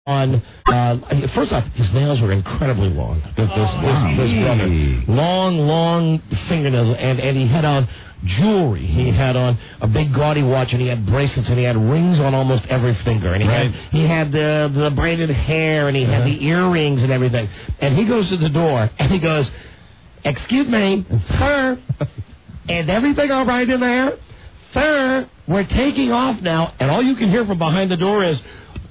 on, first off, his nails were incredibly long. This brother. Long fingernails, and he had on jewelry. He had on a big gaudy watch, and he had bracelets, and he had rings on almost every finger. And he had the braided hair, and he had the earrings and everything. And he goes to the door, and he goes, "Excuse me, sir, is everything all right in there? Sir, we're taking off now." And all you can hear from behind the door is...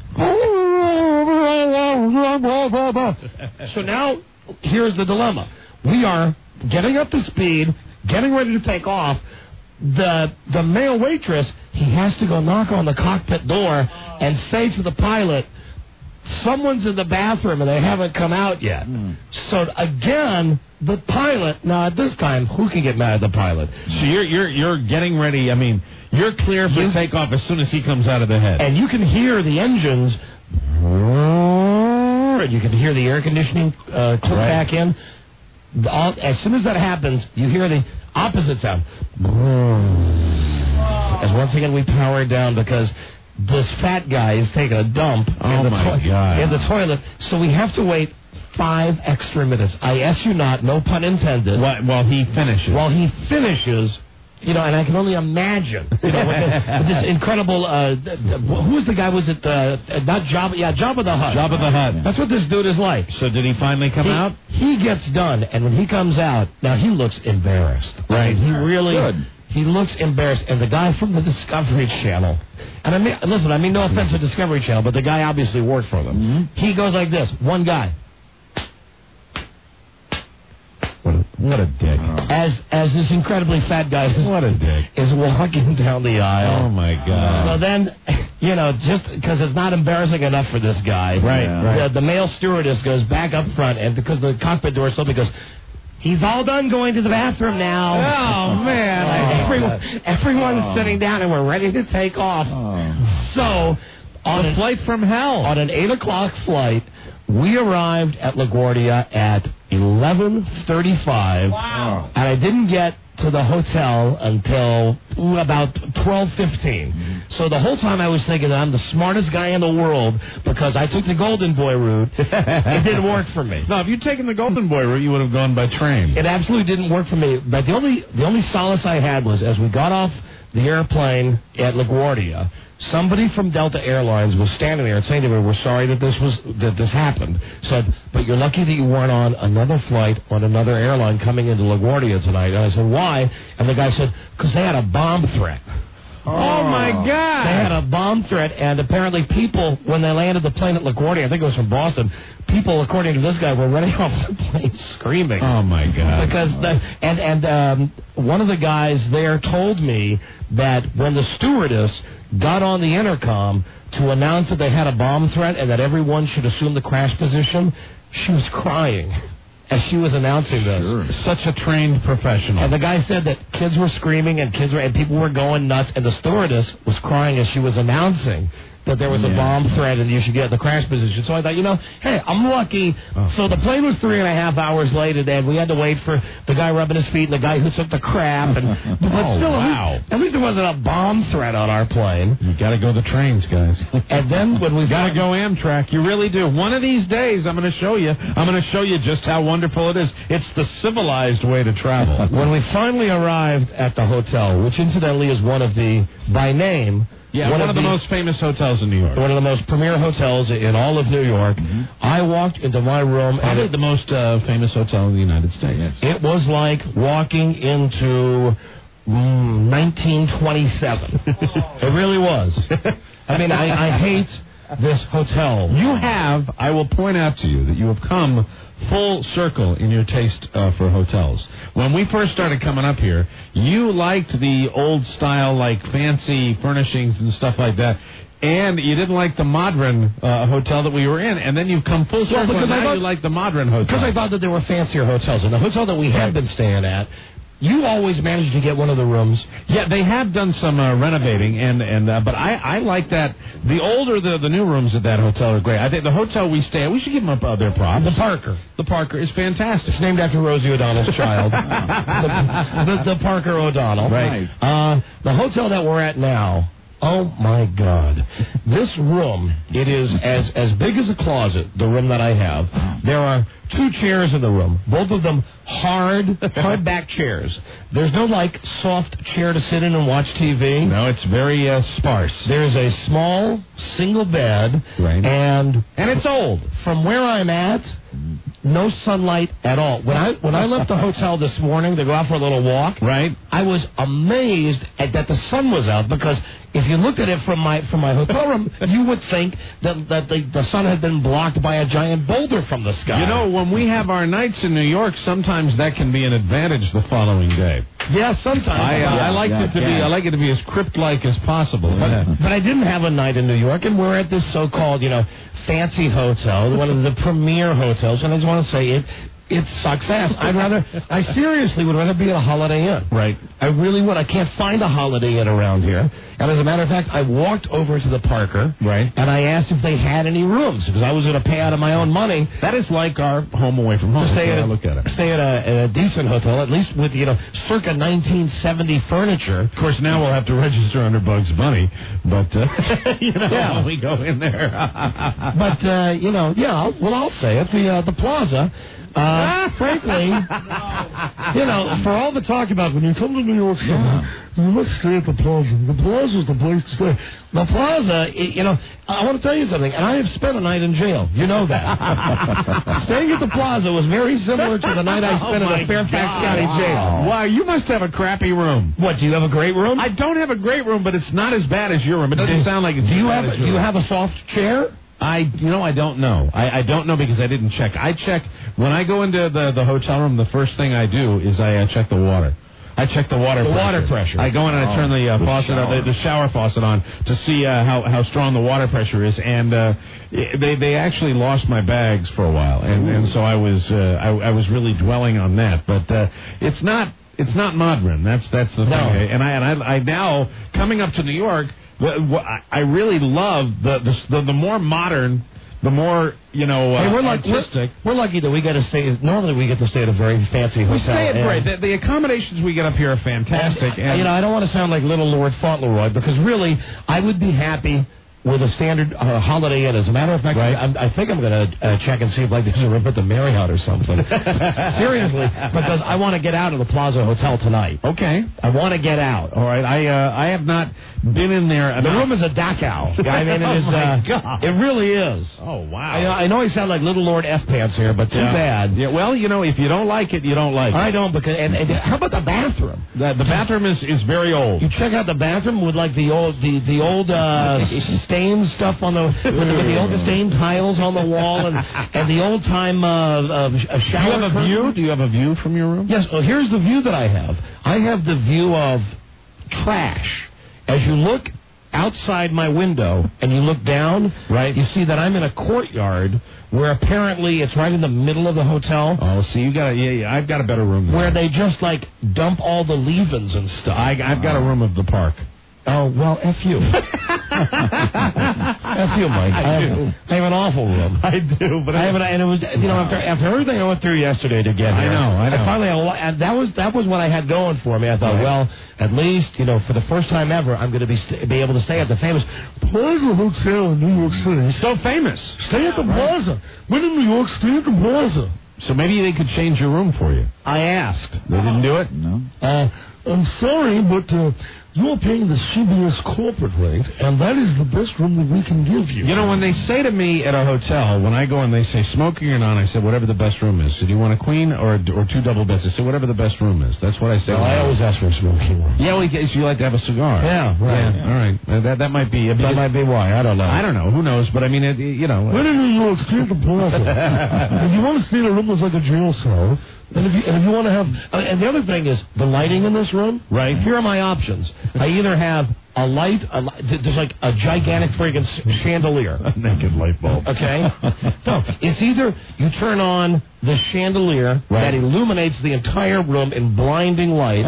So now, here's the dilemma. We are getting up to speed, getting ready to take off. The male waitress, he has to go knock on the cockpit door and say to the pilot, "Someone's in the bathroom and they haven't come out yet." So again, the pilot, now at this time, who can get mad at the pilot? So you're getting ready, I mean, you're clear for takeoff as soon as he comes out of the head. And you can hear the engines, and you can hear the air conditioning click back in. As soon as that happens, you hear the opposite sound. As once again we power it down because this fat guy is taking a dump in the toilet. So we have to wait 5 extra minutes. I ask you not, no pun intended. While he finishes. You know, and I can only imagine, with this incredible, who was the guy, was it, not Jabba, Jabba the Hutt. Jabba the Hutt. That's what this dude is like. So did he finally come out? He gets done, and when he comes out, now he looks embarrassed. Right. He really, he looks embarrassed, and the guy from the Discovery Channel, and I mean no offense to Discovery Channel, but the guy obviously worked for them. Mm-hmm. He goes like this, one guy. What a dick. As this incredibly fat guy is walking down the aisle. Oh, my God. So then, just because it's not embarrassing enough for this guy, the male stewardess goes back up front, and because the cockpit door is open, goes, "He's all done going to the bathroom now." Oh, man. Everyone's sitting down, and we're ready to take off. So, on a flight from hell, on an 8 o'clock flight, we arrived at LaGuardia at 11:35, and I didn't get to the hotel until about 12:15. So the whole time I was thinking that I'm the smartest guy in the world because I took the Golden Boy route. It didn't work for me. No, if you'd taken the Golden Boy route, you would have gone by train. It absolutely didn't work for me. But the only solace I had was as we got off the airplane at LaGuardia, somebody from Delta Airlines was standing there and saying to me, "We're sorry that this happened." Said, "But you're lucky that you weren't on another flight on another airline coming into LaGuardia tonight." And I said, "Why?" And the guy said, "Because they had a bomb threat." Oh, my God. They had a bomb threat, and apparently people, when they landed the plane at LaGuardia, I think it was from Boston, people, according to this guy, were running off the plane screaming. Oh, my God. Because one of the guys there told me that when the stewardess got on the intercom to announce that they had a bomb threat and that everyone should assume the crash position, she was crying as she was announcing this. Sure. Such a trained professional. And the guy said that kids were screaming and people were going nuts, and the stewardess was crying as she was announcing that there was a bomb threat and you should get the crash position. So I thought, hey, I'm lucky. So the plane was 3.5 hours late, and we had to wait for the guy rubbing his feet and the guy who took the crap. But still, at least there wasn't a bomb threat on our plane. You got to go the trains, guys. And then when we got to go Amtrak, you really do. One of these days, I'm going to show you just how wonderful it is. It's the civilized way to travel. When we finally arrived at the hotel, which incidentally is one of the, by name, one of the most famous hotels in New York. One of the most premier hotels in all of New York. I walked into my room. Probably the most famous hotel in the United States. Yes. It was like walking into 1927. It really was. I mean, I hate this hotel. I will point out to you that you have come full circle in your taste for hotels. When we first started coming up here, you liked the old style, like fancy furnishings and stuff like that, and you didn't like the modern hotel that we were in, and then you've come full circle and now you like the modern hotel. Because I thought that there were fancier hotels, and the hotel that we had been staying at, you always managed to get one of the rooms. Yeah, they have done some renovating, but I like that. The older the new rooms at that hotel are great. I think the hotel we stay at, we should give them their props. The Parker. The Parker is fantastic. It's named after Rosie O'Donnell's child. the Parker O'Donnell. Right. The hotel that we're at now, Oh, my God. This room, it is as big as a closet, the room that I have. There are 2 chairs in the room, both of them hard-back chairs. There's no, soft chair to sit in and watch TV. No, it's very sparse. There's a small, single bed, right. and it's old. From where I'm at, no sunlight at all. When I left the hotel this morning to go out for a little walk, right, I was amazed that the sun was out, because if you looked at it from my hotel room, you would think that the sun had been blocked by a giant boulder from the sky. You know, when we have our nights in New York, sometimes that can be an advantage the following day. Yeah, sometimes. I like it to be as crypt-like as possible. But I didn't have a night in New York, and we're at this so-called, fancy hotel, one of the premier hotels, and I just want to say it sucks ass. I seriously would rather be at a Holiday Inn. Right. I really would. I can't find a Holiday Inn around here. And as a matter of fact, I walked over to the Parker, right, and I asked if they had any rooms, because I was going to pay out of my own money. That is like our home away from home. Stay at a decent hotel, at least with, circa 1970 furniture. Of course, now we'll have to register under Bugs Bunny, but, when we go in there. But, I'll say it. The Plaza... frankly, for all the talk about when you come to New York City, you must stay at the Plaza. The Plaza is the place to stay. The Plaza, I want to tell you something, and I have spent a night in jail. You know that. Staying at the Plaza was very similar to the night I spent in the Fairfax County Jail. Wow, you must have a crappy room. What, do you have a great room? I don't have a great room, but it's not as bad as your room. It doesn't sound like it's Do you have a soft chair? I don't know. I don't know because I didn't check. I check when I go into the hotel room. The first thing I do is I check the water. I check the water pressure. I go in and I turn the faucet, the shower faucet on to see how strong the water pressure is. And they actually lost my bags for a while, and so I was really dwelling on that. But it's not modern. That's the thing. And I now coming up to New York. I really love the more modern, the more artistic. We're lucky that we get to stay. Normally, we get to stay at a very fancy hotel. We stay at great. The accommodations we get up here are fantastic. And I don't want to sound like Little Lord Fauntleroy, because really, I would be happy with a standard Holiday Inn. As a matter of fact, right. I think I'm going to check and see if there's a room at the Marriott or something. Seriously, because I want to get out of the Plaza Hotel tonight. Okay. I want to get out. All right. I have not been in there. The room is a Dachau. I mean, it is. God. It really is. Oh, wow. I know I sound like Little Lord F-Pants here, but too bad. Yeah. Well, if you don't like it, you don't like it. I don't, because and how about the bathroom? The bathroom is very old. You check out the bathroom with the old stained stuff on with the old stained tiles on the wall and the old time shower. Do you have a view from your room? Yes. Well, here's the view that I have. I have the view of trash. As you look outside my window and you look down, right, you see that I'm in a courtyard where apparently it's right in the middle of the hotel. Oh, see, I've got a better room than where they just dump all the leave-ins and stuff. I've got a room of the park. Oh, well, F you. F you, Mike. I have an awful room. I do, but and it was, after everything I went through yesterday to get here. I know. Finally, and that was what I had going for me. I thought, well, at least, for the first time ever, I'm going to be able to stay at the famous Plaza Hotel in New York City. So famous. Stay at the Plaza. When in New York, stay at the Plaza. So maybe they could change your room for you. I asked. They didn't do it? No. I'm sorry, but you're paying the CBS corporate rate, and that is the best room that we can give you. When they say to me at a hotel, when I go and they say smoking or not, I say whatever the best room is. So do you want a queen or 2 double beds? I say whatever the best room is. That's what I say. Well, I always ask for a smoking room. Yeah, well, you like to have a cigar. Yeah, right. Yeah, all right. That might be. That might be why. I don't know. I don't know. Who knows? But I mean, When in New York, stay at the Plaza. If you want to stay in a room that's like a jail cell. And if you want to have, and the other thing is the lighting in this room. Right. Here are my options. I either have a light, there's like a gigantic friggin' chandelier. A naked light bulb. Okay. No, it's either you turn on the chandelier that illuminates the entire room in blinding light,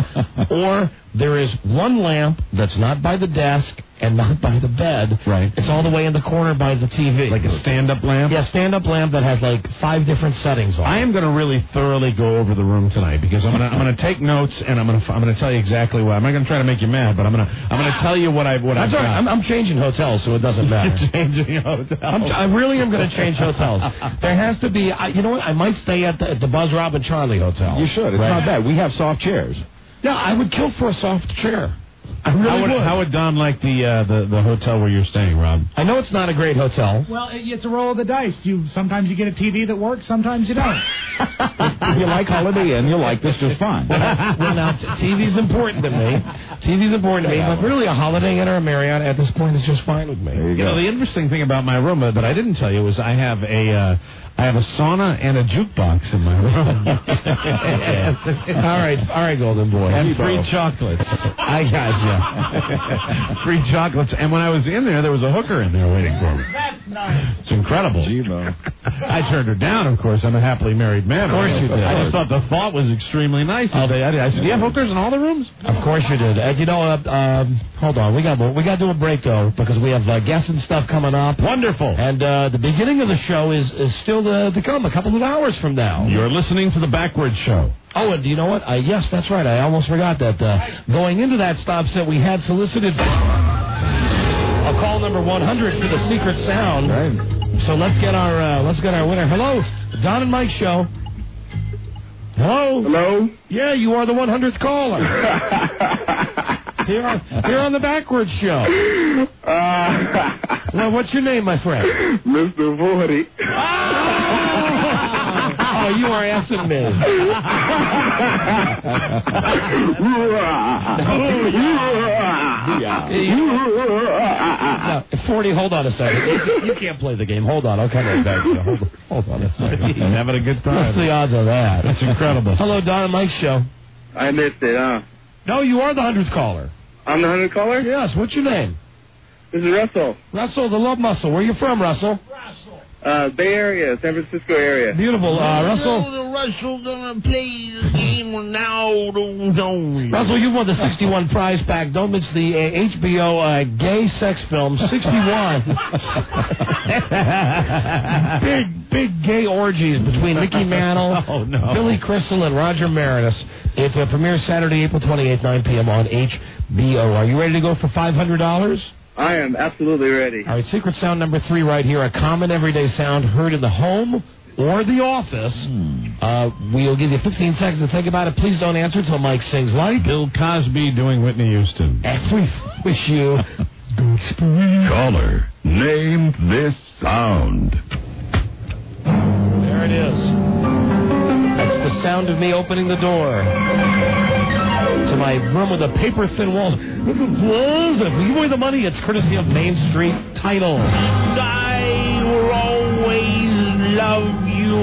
or there is one lamp that's not by the desk and not by the bed. Right. It's all the way in the corner by the TV. Like a stand-up lamp? Yeah, stand-up lamp that has like 5 different settings on it. I am going to really thoroughly go over the room tonight because I'm going to take notes and I'm going to tell you exactly what. I'm not going to try to make you mad, but I'm going to tell you what I've got. I'm changing hotels, so it doesn't matter. You're changing hotels. I really am going to change hotels. There has to be. You know what? I might stay at the Buzz, Rob, and Charlie Hotel. You should. It's not bad. We have soft chairs. Yeah, I would kill for a soft chair. I really would. How would Don like the hotel where you're staying, Rob? I know it's not a great hotel. Well, it's a roll of the dice. Sometimes you get a TV that works, sometimes you don't. If you like Holiday Inn, you'll like this just fine. Well, now, TV's important to me. TV's important to me, but really a Holiday Inn or a Marriott at this point is just fine with me. There you go. The interesting thing about my room that I didn't tell you is I have a sauna and a jukebox in my room. All right, Golden Boy. And free chocolates. I got you. Free chocolates. And when I was in there was a hooker in there waiting for me. That's nice. It's incredible. I turned her down, of course. I'm a happily married man. Of course you did. I just thought the thought was extremely nice. I said, "Do you have hookers in all the rooms?" Of course you did. Hold on. We got to do a break though because we have guests and stuff coming up. Wonderful. And the beginning of the show is still to come a couple of hours from now. You're listening to the Backwards Show. Oh, and do you know what? Yes, that's right. I almost forgot that. Going into that stop set, we had solicited a call number 100 for the secret sound. Right. So let's get our winner. Hello, Don and Mike show. Hello. Hello. Yeah, you are the 100th caller. Here on the Backwards Show. Well, what's your name, my friend? Mr. 40. Oh, you are assing me. Now, 40, hold on a second. You can't play the game. Hold on, I'll come right back to you. Hold on a second. I'm having a good time. What's the odds of that? That's incredible. Hello, Don and Mike show. I missed it, huh? No, you are the 100th caller. I'm the 100 caller? Yes, what's your name? This is Russell. Russell, the Love Muscle. Where you from, Russell? Bay Area, San Francisco area. Beautiful. Russell, Russell gonna play the game now. Russell, you won the 61 prize pack. Don't miss the HBO gay sex film 61. big gay orgies between Mickey Mantle, Billy Crystal, and Roger Meredith. It premieres Saturday, April 28th, 9 p.m. on HBO. Are you ready to go for $500? I am absolutely ready. All right, secret sound number 3 right here. A common everyday sound heard in the home or the office. We'll give you 15 seconds to think about it. Please don't answer until Mike sings like Bill Cosby doing Whitney Houston. And we wish you Goodspree. Caller, name this sound. There it is. That's the sound of me opening the door to my room with a paper-thin wall. If you give away the money, it's courtesy of Main Street Title. I will always love you.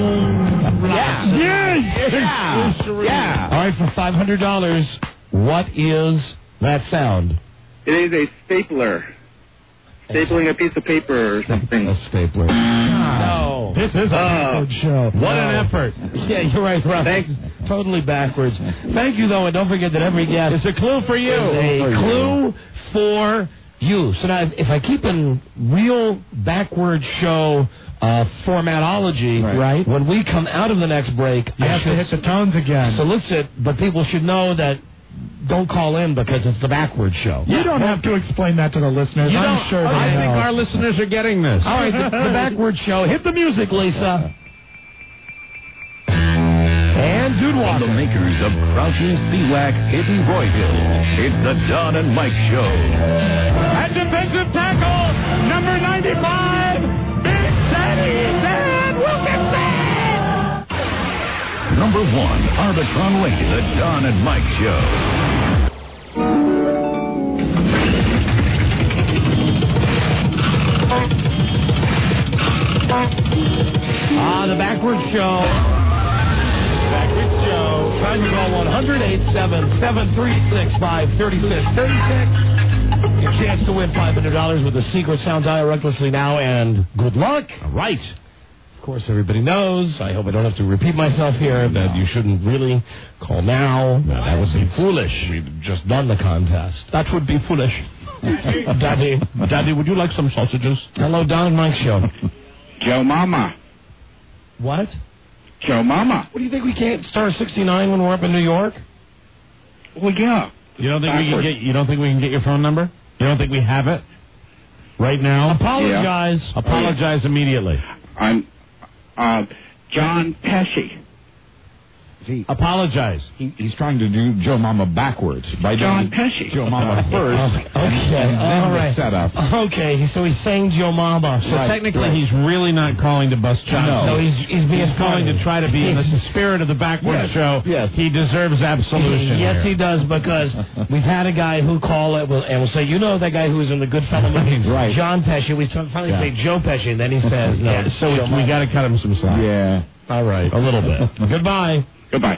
Yeah. All right, for $500, what is that sound? It is a stapler. Stapling a piece of paper or something. A stapler. No. This is a good show. What an effort. Yeah, you're right, Rob. Thanks. Totally backwards. Thank you, though, and don't forget that every guest It's a clue for you. is a clue for you. So now, if I keep in real backward show formatology, right? When we come out of the next break, You have to hit the tones again. solicit, but people should know that don't call in because it's the backwards show. You don't have to explain that to the listeners. I'm sure they I think know. our listeners are getting this. All right, the backwards show. Hit the music, Lisa. And Dude From Walker. the makers of Crouching Seawack Hidden Royville, it's the Don and Mike Show. At defensive tackle, number 95, Big Daddy Dan Wilkinson. Number 1, Arbitron Lake, the Don and Mike Show. The backwards show. Backwards show. Time to call 1-877-365-3636. Your chance to win $500 with the secret sound dial recklessly now, and good luck. All right. course, everybody knows. I hope I don't have to repeat myself here that you shouldn't really call now. That would be foolish. We've just done the contest. That would be foolish. Daddy, would you like some sausages? Hello, Don and Mike show. Joe Mama. What? Joe Mama. What do you think we can't star 69 when we're up in New York? Well, yeah. You don't think we can get? You don't think we can get your phone number? You don't think we have it right now? Apologize. Yeah. Apologize immediately. I'm John Pesci. Apologize. He's trying to do Joe Mama backwards by John doing Pesci. Joe Mama first. Okay, all right. Setup. Okay, so he's saying Joe Mama. So technically, he's really not calling to bust chops. No, he's being calling to try to be in the spirit of the backward show. Yes. He deserves absolution. Yes, he does, because we've had a guy who call it and will say, you know that guy who was in the Goodfellas movie, right? John Pesci. We finally say Joe Pesci, and then he says no. So we got to cut him some slack. Yeah. All right. A little bit. Goodbye. Goodbye.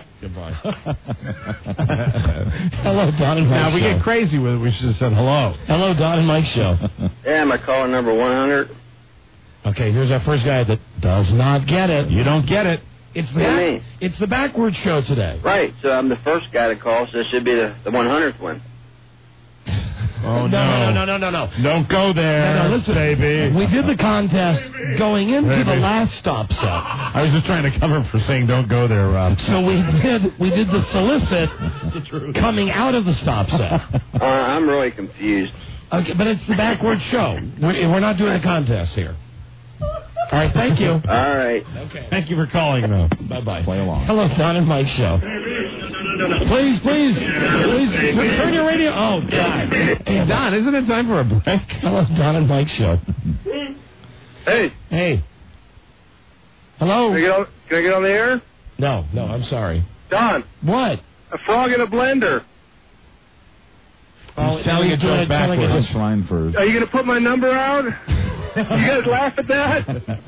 Hello, Don and Mike. Now, we get crazy with it. We should have said hello. Hello, Don and Mike show. Yeah, my caller number 100. Okay, here's our first guy that does not get it. You don't get it. It's the backwards show today. Right, so I'm the first guy to call, so it should be the 100th one. Oh, no. Don't go there. No, listen, baby. We did the contest going into the last stop set. I was just trying to cover for saying don't go there, Rob. So we did the solicit coming out of the stop set. I'm really confused. Okay, but it's the backwards show. We're not doing a contest here. All right, thank you. All right. Okay. Thank you for calling, though. Bye-bye. Play along. Hello, Don and Mike show. Please, turn your radio. Oh, God. Hey, Don, isn't it time for a break? Hello, Don and Mike show. Hey. Hello. Can I get on the air? No, I'm sorry. Don. What? A frog in a blender. He's telling a joke backwards. Line for. Are you going to put my number out? You guys laugh at that?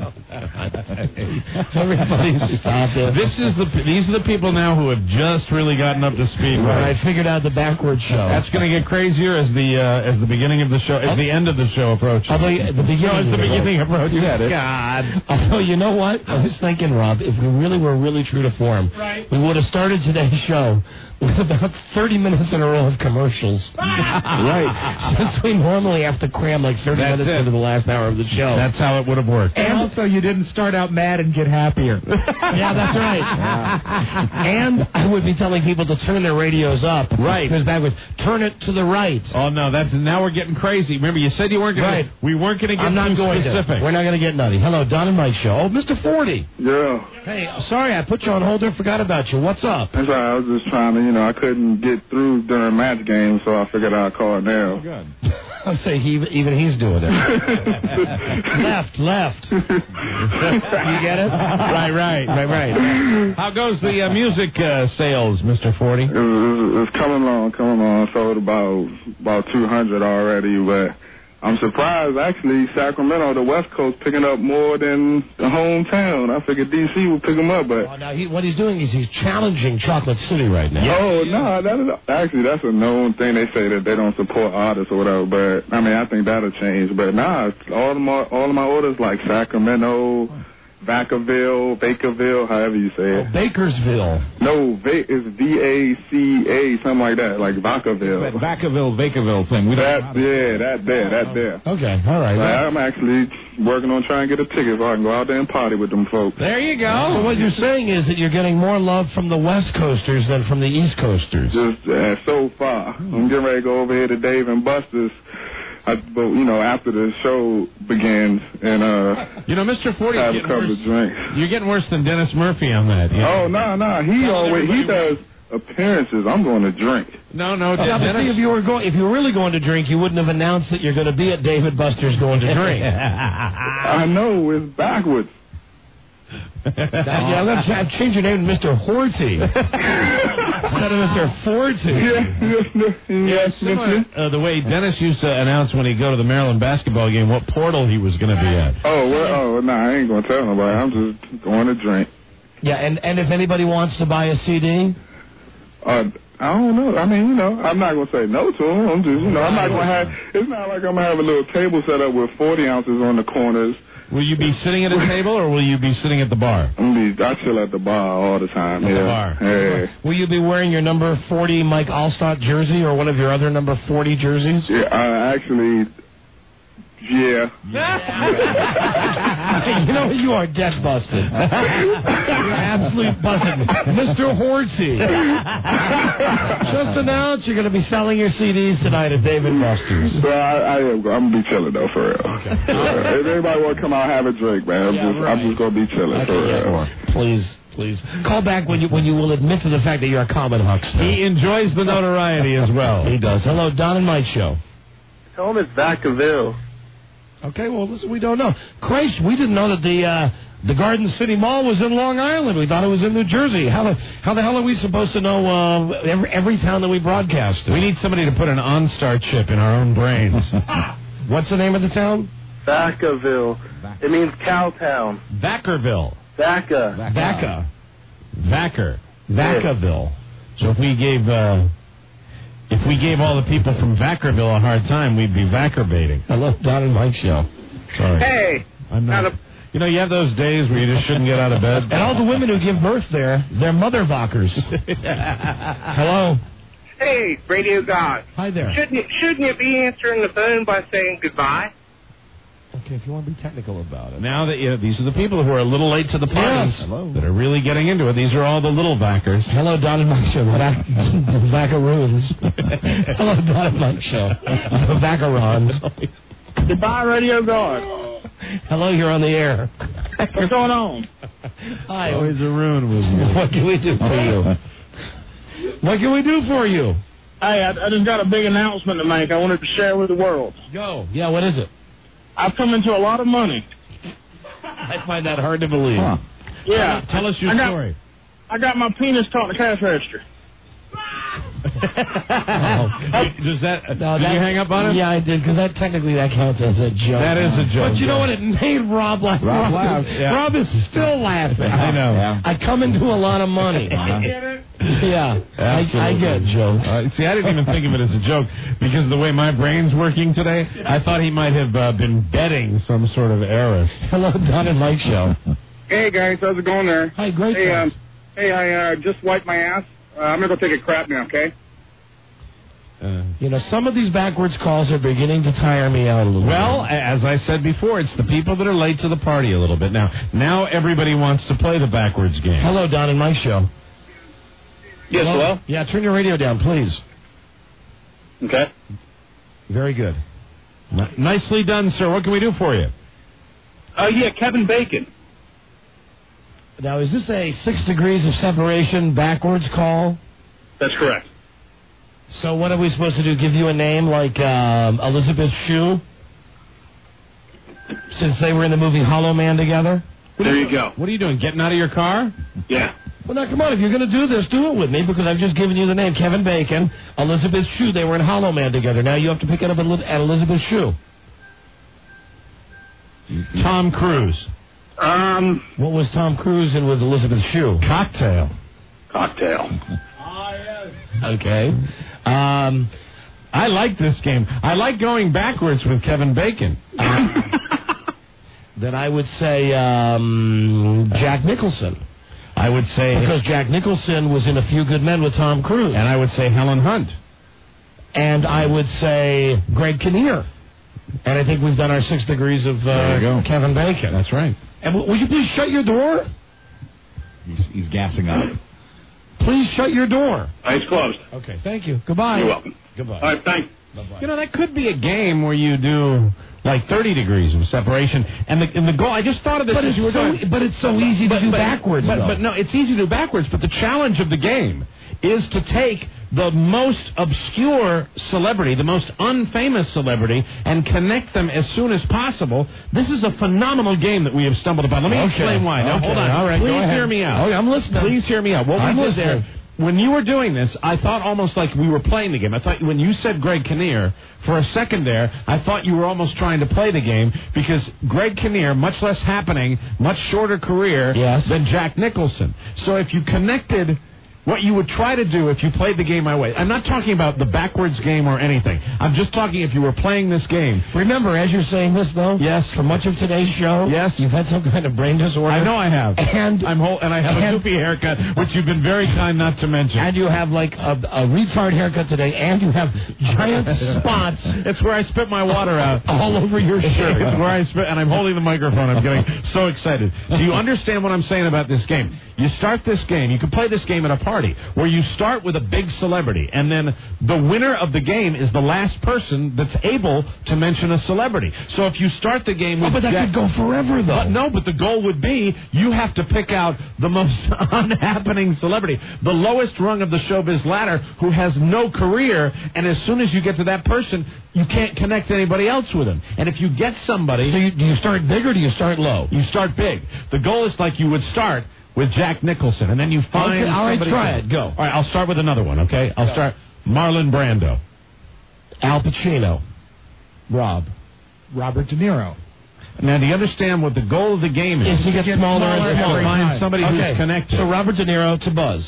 Everybody stop it. These are the people now who have just really gotten up to speed. Right. I figured out the backwards show. That's going to get crazier as the beginning of the show, as the end of the show approaches. The beginning approaches. You had it. God. Although, you know what? I was thinking, Rob, if we really were really true to form, we would have started today's show with about 30 minutes in a row of commercials. Right. Since we normally have to cram like 30 minutes into the last hour of the show. That's how it would have worked. And also, you didn't start out mad and get happier. Yeah, that's right. Yeah. And I would be telling people to turn their radios up. Right. Because backwards, turn it to the right. Oh, no, now we're getting crazy. Remember, you said you weren't going to. We weren't going to get I'm not going specific. We're not going to get nutty. Hello, Don and Mike show. Oh, Mr. 40. Yeah. Hey, sorry, I put you on hold and forgot about you. What's up? That's right. I was just trying to, I couldn't get through during match games, so I figured I'd call now. Good. I'll say even he's doing it. Left. You get it? Right. How goes the music sales, Mr. 40? It's coming along. Sold about 200 already, but I'm surprised, actually, Sacramento, the West Coast, picking up more than the hometown. I figured D.C. would pick them up, but... Oh, now, what he's doing is he's challenging Chocolate City right now. Oh, no, that's a known thing. They say that they don't support artists or whatever, but, I think that'll change. But, all of my orders, like Sacramento... Bakerville, however you say it. Oh, Bakersville. No, it's V-A-C-A, something like that, like Vacaville. That Vacaville thing. That there. Okay, all right. I'm actually working on trying to get a ticket so I can go out there and party with them folks. There you go. So what you're saying is that you're getting more love from the West Coasters than from the East Coasters. Just so far. I'm getting ready to go over here to Dave and Buster's. But, after the show begins, and, Mr. 40, have a couple of drinks. You're getting worse than Dennis Murphy on that. Oh, no. He does appearances. I'm going to drink. No, Dennis. See, if you were really going to drink, you wouldn't have announced that you're going to be at David Buster's going to drink. I know, it's backwards. I'm going to change your name to Mr. Horty instead of Mr. Forty. Yes, the way Dennis used to announce when he'd go to the Maryland basketball game what portal he was going to be at. I ain't going to tell nobody. I'm just going to drink. Yeah, and if anybody wants to buy a CD? I don't know. I'm not going to say no to them. I'm just, I'm not going to have, it's not like I'm going to have a little table set up with 40 ounces on the corners Will you be sitting at a table or will you be sitting at the bar? I chill at the bar all the time. At yeah. the bar. Hey. Will you be wearing your number 40 Mike Allstott jersey or one of your other number 40 jerseys? Yeah, actually, yeah. You know, you are dead busted. You're absolute busted. Mr. Horsey. Just announced you're going to be selling your CDs tonight at Dave & Buster's. So I'm going to be chilling, though, for real. Okay. If anybody want to come out and have a drink, man, I'm just going to be chilling, for real. Please. Call back when you will admit to the fact that you're a common huckster. He enjoys the notoriety as well. He does. Hello, Don and Mike Show. Tell him it's Vacaville. Okay, well, listen, we don't know. Christ, we didn't know that the Garden City Mall was in Long Island. We thought it was in New Jersey. How the hell are we supposed to know every town that we broadcast to? We need somebody to put an OnStar chip in our own brains. What's the name of the town? Vacaville. It means Cowtown. Vacaville. Vacaville. So if we gave all the people from Vacaville a hard time, we'd be Vaccarbating. Hello, Don and Mike Show. Sorry. Hey. I'm not. You know, you have those days where you just shouldn't get out of bed. And all the women who give birth there, they're mother Vackers. Hello. Hey, Radio God. Hi there. Shouldn't you be answering the phone by saying goodbye? Okay, if you want to be technical about it. Now that these are the people who are a little late to the party that are really getting into it. These are all the little Vackers. Hello, Don and Mike Show. The Vackaroons. Hello, Don and Mike Show. The Vackarons. Goodbye, Radio God. Hello, you're on the air. What's going on? Hi. Always a ruin with you. What can we do for you? What can we do for you? Hey, I just got a big announcement to make. I wanted to share with the world. Go. Yeah, what is it? I've come into a lot of money. I find that hard to believe. Huh. Yeah. Tell us your story. I got my penis caught in the cash register. Did you hang up on it? Yeah, I did, because that counts as a joke. That is a joke. But you know what? It made Rob laugh. Rob laughed. Yeah. Rob is still laughing. I know. Yeah. I come into a lot of money. Yeah, I get jokes. See, I didn't even think of it as a joke because of the way my brain's working today. I thought he might have been betting some sort of heiress. Hello, Don and Mike Show. Hey, guys. How's it going there? Hi, great. Hey, I just wiped my ass. I'm going to go take a crap now, okay? You know, some of these backwards calls are beginning to tire me out a little bit. Well, as I said before, it's the people that are late to the party a little bit. Now everybody wants to play the backwards game. Hello, Don and Mike Show. Yes, hello? Yeah, turn your radio down, please. Okay. Very good. Nicely done, sir. What can we do for you? Yeah, Kevin Bacon. Now, is this a 6 degrees of separation backwards call? That's correct. So what are we supposed to do? Give you a name like Elizabeth Shue? Since they were in the movie Hollow Man together? There you go. What are you doing, getting out of your car? Yeah. Well, now, come on. If you're going to do this, do it with me, because I've just given you the name. Kevin Bacon, Elizabeth Shue. They were in Hollow Man together. Now you have to pick it up at Elizabeth Shue. Tom Cruise. What was Tom Cruise in with Elizabeth Shue? Cocktail. Okay. I like this game. I like going backwards with Kevin Bacon. Then I would say Jack Nicholson. I would say... Because Jack Nicholson was in A Few Good Men with Tom Cruise. And I would say Helen Hunt. And I would say Greg Kinnear. And I think we've done our 6 degrees of Kevin Bacon. That's right. And would you please shut your door? He's gassing up. Please shut your door. It's closed. Okay, thank you. Goodbye. You're welcome. Goodbye. All right, thanks. Bye-bye. You know, that could be a game where you do like 30 degrees of separation. And the goal, I just thought of this as you were doing. But it's so easy to do backwards, But no, it's easy to do backwards. But the challenge of the game is to take the most obscure celebrity, the most unfamous celebrity, and connect them as soon as possible. This is a phenomenal game that we have stumbled upon. Let me explain why. Now, hold on. All right, Please hear me out. Okay, I'm listening. Please hear me out. What I'm we did listening. there... When you were doing this, I thought almost like we were playing the game. I thought when you said Greg Kinnear, for a second there, I thought you were almost trying to play the game because Greg Kinnear, much less happening, much shorter career than Jack Nicholson. So if you connected what you would try to do if you played the game my way. I'm not talking about the backwards game or anything. I'm just talking if you were playing this game. Remember, as you're saying this, though, yes, for much of today's show, yes, you've had some kind of brain disorder. I know I have, and I have a goofy haircut, which you've been very kind not to mention. And you have like a retard haircut today, and you have giant spots. It's where I spit my water out all over your shirt. It's where I spit, and I'm holding the microphone. I'm getting so excited. Do you understand what I'm saying about this game? You start this game. You can play this game at a party where you start with a big celebrity, and then the winner of the game is the last person that's able to mention a celebrity. So if you start the game with but that could go forever, though. But the goal would be you have to pick out the most unhappening celebrity, the lowest rung of the showbiz ladder, who has no career, and as soon as you get to that person, you can't connect anybody else with him. And if you get somebody... So do you start big or do you start low? You start big. The goal is like you would start with Jack Nicholson, and then you find... Okay, all right, try it. Go. All right, I'll start with another one, okay? I'll start Marlon Brando. Al Pacino. Robert De Niro. Now, do you understand what the goal of the game is? To get smaller and smaller. Find somebody who's connected. So Robert De Niro to Buzz.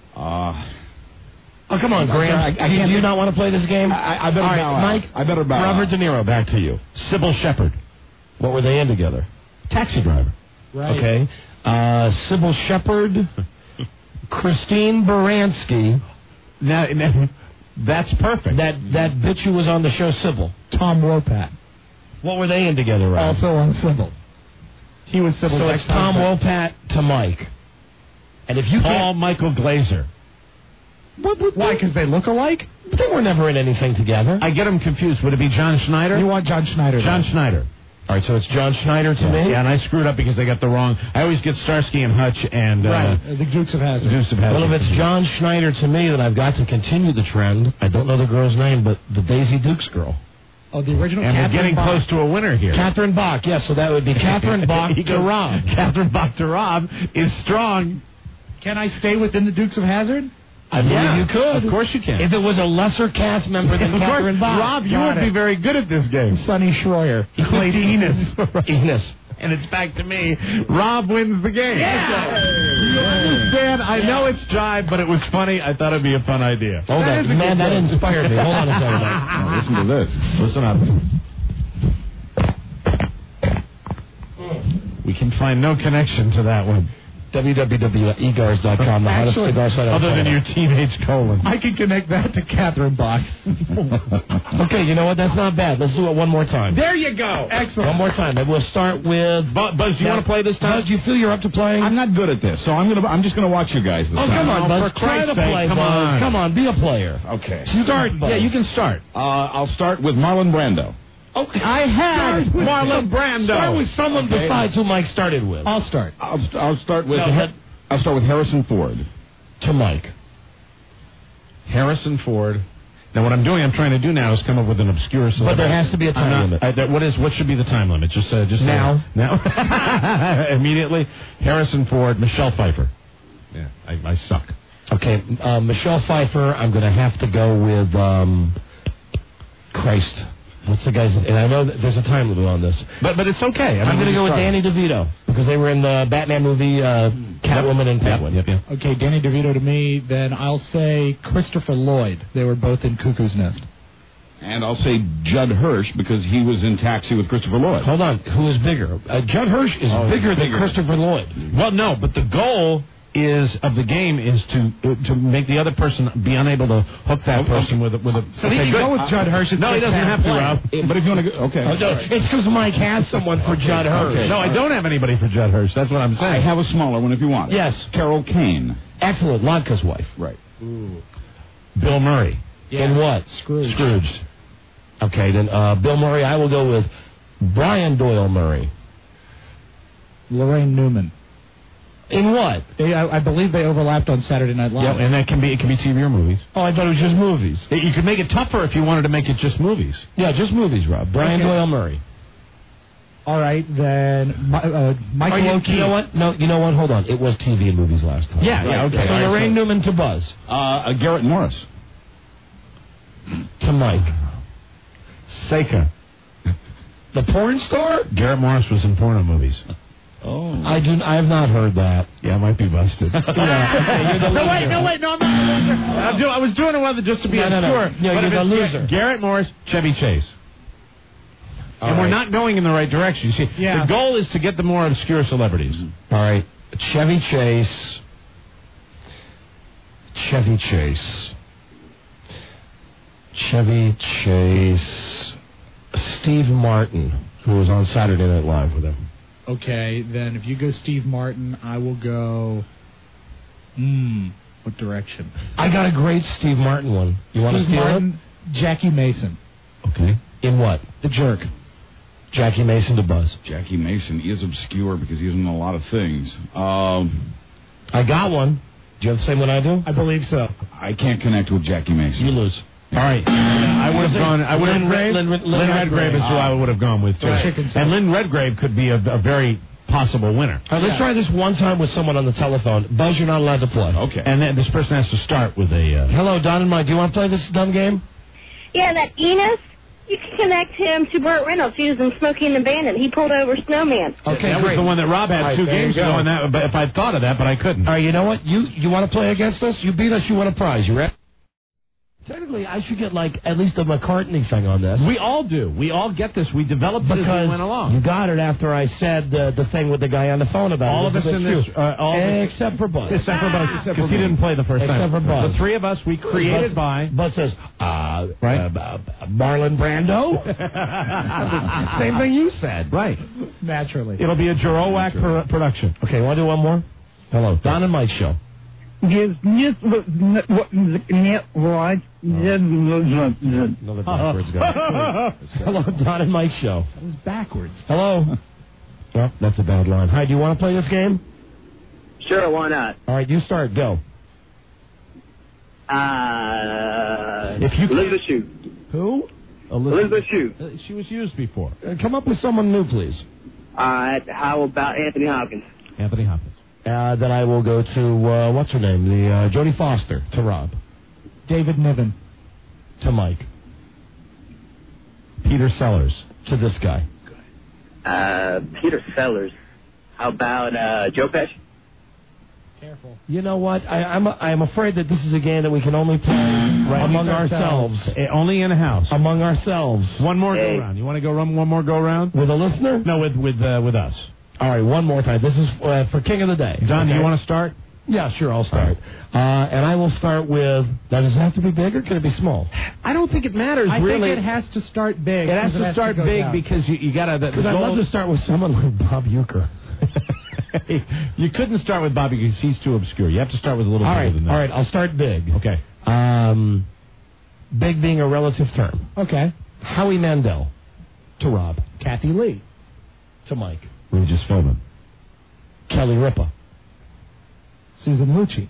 Oh, come on, Graham. Do you not want to play this game? I better bow out. Mike, I better bow Robert out. De Niro, back to you. Sybil Shepherd. What were they in together? Taxi driver. Right. Okay. Sybil Shepherd, Christine Baranski. Now, that's perfect. That bitch who was on the show, Sybil. Tom Wopat. What were they in together, Rob? Also on Sybil. He was Sybil's So it's Tom Wopat to Mike. And if you Paul Michael Glazer. Why? Because they look alike? They were never in anything together. I get them confused. Would it be John Schneider? You want John Schneider. John Schneider. All right, so it's John Schneider to me? Yeah, and I screwed up because I got the wrong... I always get Starsky and Hutch and... the Dukes of Hazzard. Well, if it's John Schneider to me, then I've got to continue the trend. I don't know the girl's name, but the Daisy Dukes girl. Oh, the original. And we're getting close to a winner here. Catherine Bach, yes, so that would be Catherine Bach to Rob. Catherine Bach to Rob is strong. Can I stay within the Dukes of Hazzard? I believe you could. Of course you can. If it was a lesser cast member than Catherine Bach. Rob, you would be very good at this game. Sonny Schroyer. He played Enos. Enos. And it's back to me. Rob wins the game. Yeah! You understand? I know it's jive, but it was funny. I thought it'd be a fun idea. Oh, man, that inspired me. Hold on a second. Now, listen to this. Listen up. We can find no connection to that one. www.egars.com, the hottest cigar site other than your teenage colon. I can connect that to Catherine Bach. Okay, you know what? That's not bad. Let's do it one more time. There you go. Excellent. One more time. And we'll start with... Buzz, do you want to play this time? Buzz, do you feel you're up to playing? I'm not good at this, so I'm just gonna watch you guys this time. Come on, Buzz. for Try to Christ's sake, play, come Buzz. on. Come on, be a player. Okay. Start, Buzz. Yeah, you can start. I'll start with Marlon Brando. Okay. I had Marlon Brando. Start with someone besides who Mike started with. I'll start. I'll start with... No, I'll start with Harrison Ford. To Mike. Harrison Ford. Now, what I'm doing, I'm trying to do now is come up with an obscure celebrity. But there has to be a time limit. What should be the time limit? Just now. Now. Immediately. Harrison Ford, Michelle Pfeiffer. Yeah, I suck. Okay, Michelle Pfeiffer. I'm going to have to go with Christ. What's the guy's name? And I know that there's a time limit on this. But it's okay. I'm going to go with Danny DeVito because they were in the Batman movie Catwoman and Penguin. Yep. Okay, Danny DeVito to me. Then I'll say Christopher Lloyd. They were both in Cuckoo's Nest. And I'll say Judd Hirsch because he was in Taxi with Christopher Lloyd. Hold on. Who is bigger? Judd Hirsch is bigger than Christopher Lloyd. Well, no, but the goal of the game is to make the other person be unable to hook that person with a. So he can go with Judd Hirsch. No, he doesn't have to, Rob. But if you want to go, okay. It's because Mike has someone for Judd Hirsch. Okay. No, I don't have anybody for Judd Hirsch. That's what I'm saying. I have a smaller one if you want it. Yes. Carol Kane. Excellent. Lodka's wife. Right. Bill Murray. Yeah. In what? Scrooged. Okay, then Bill Murray. I will go with Brian Doyle Murray. Lorraine Newman. In what? I believe they overlapped on Saturday Night Live. Yeah, and it can be TV or movies. Oh, I thought it was just movies. You could make it tougher if you wanted to make it just movies. Yeah, just movies, Rob. Brian Doyle Murray. All right, then Michael O'Keefe. You know what? No, you know what? Hold on. It was TV and movies last time. Yeah, okay. So Lorraine Newman to Buzz. Garrett Morris. To Mike. Seika. The porn star? Garrett Morris was in porno movies. Oh. I have not heard that. Yeah, it might be busted. Yeah. Okay, you're the loser. No, I'm not a loser. I was doing it just to be No. sure. No, you're the loser. Garrett Morris, Chevy Chase. And we're not going in the right direction. You see, the goal is to get the more obscure celebrities. All right. Chevy Chase. Steve Martin, who was on Saturday Night Live with him. Okay, then if you go Steve Martin, I will go... what direction? I got a great Steve Martin one. You want to Steve steal Martin, Jackie Mason. Okay. it? In what? The Jerk. Jackie Mason to Buzz. Jackie Mason is obscure because he's in a lot of things. I got one. Do you have the same one I do? I believe so. I can't connect with Jackie Mason. You lose. All right. I would have gone. Lynn Redgrave is who I would have gone with, too. Right. And Lynn Redgrave could be a very possible winner. All right, let's try this one time with someone on the telephone. Buzz, you're not allowed to play. Okay. And then this person has to start with a... Hello, Don and Mike. Do you want to play this dumb game? Yeah, that Enos, you can connect him to Burt Reynolds. He was in Smokey and the Bandit. He pulled over Snowman. Okay, that great. was the one that Rob had All 2 right, there games you go. ago, and that, but if I'd thought of that, but I couldn't. All right, you know what? You want to play against us? You beat us, you win a prize. You ready? Technically, I should get, like, at least a McCartney thing on this. We all do. We all get this. We developed it as we went along. You got it after I said the thing with the guy on the phone about all it. of us in this... Except for Buzz. Except for Buzz, because he didn't play the first time. Except for Buzz. The 3 of us, we created Buzz says, Marlon Brando? Same thing you said. Right. Naturally. It'll be a Jarowak production. Okay, want to do one more? Hello, Don and Mike show. Another backwards guy. Hello, Don and Mike show. That was backwards. Hello. Well, that's a bad line. Hi, do you want to play this game? Sure, why not? All right, you start. Go. If you Elizabeth Shue. Who? Elizabeth Shue. She was used before. Come up with someone new, please. How about Anthony Hopkins? Anthony Hopkins. Then I will go to, what's her name? The Jodie Foster to Rob. David Niven. To Mike. Peter Sellers. To this guy. Peter Sellers. How about Joe Pesci? Careful. You know what? I'm afraid that this is a game that we can only play among ourselves. Only in a house. Among ourselves. One more go round. You want to go one more go round? With a listener? No, with us. All right, one more time. This is for King of the Day. Don, do you want to start? Yeah, sure, I'll start. And I will start with... Now, does it have to be big or can it be small? I don't think it matters, I really. think it has to start big. It has to start big because you got to... Because I'd love to start with someone like Bob Uecker. You couldn't start with Bobby because he's too obscure. You have to start with a little bigger than that. All right, I'll start big. Okay. Big being a relative term. Okay. Howie Mandel. To Rob. Kathy Lee. To Mike. Regis Philbin. Kelly Ripa. Susan Lucci.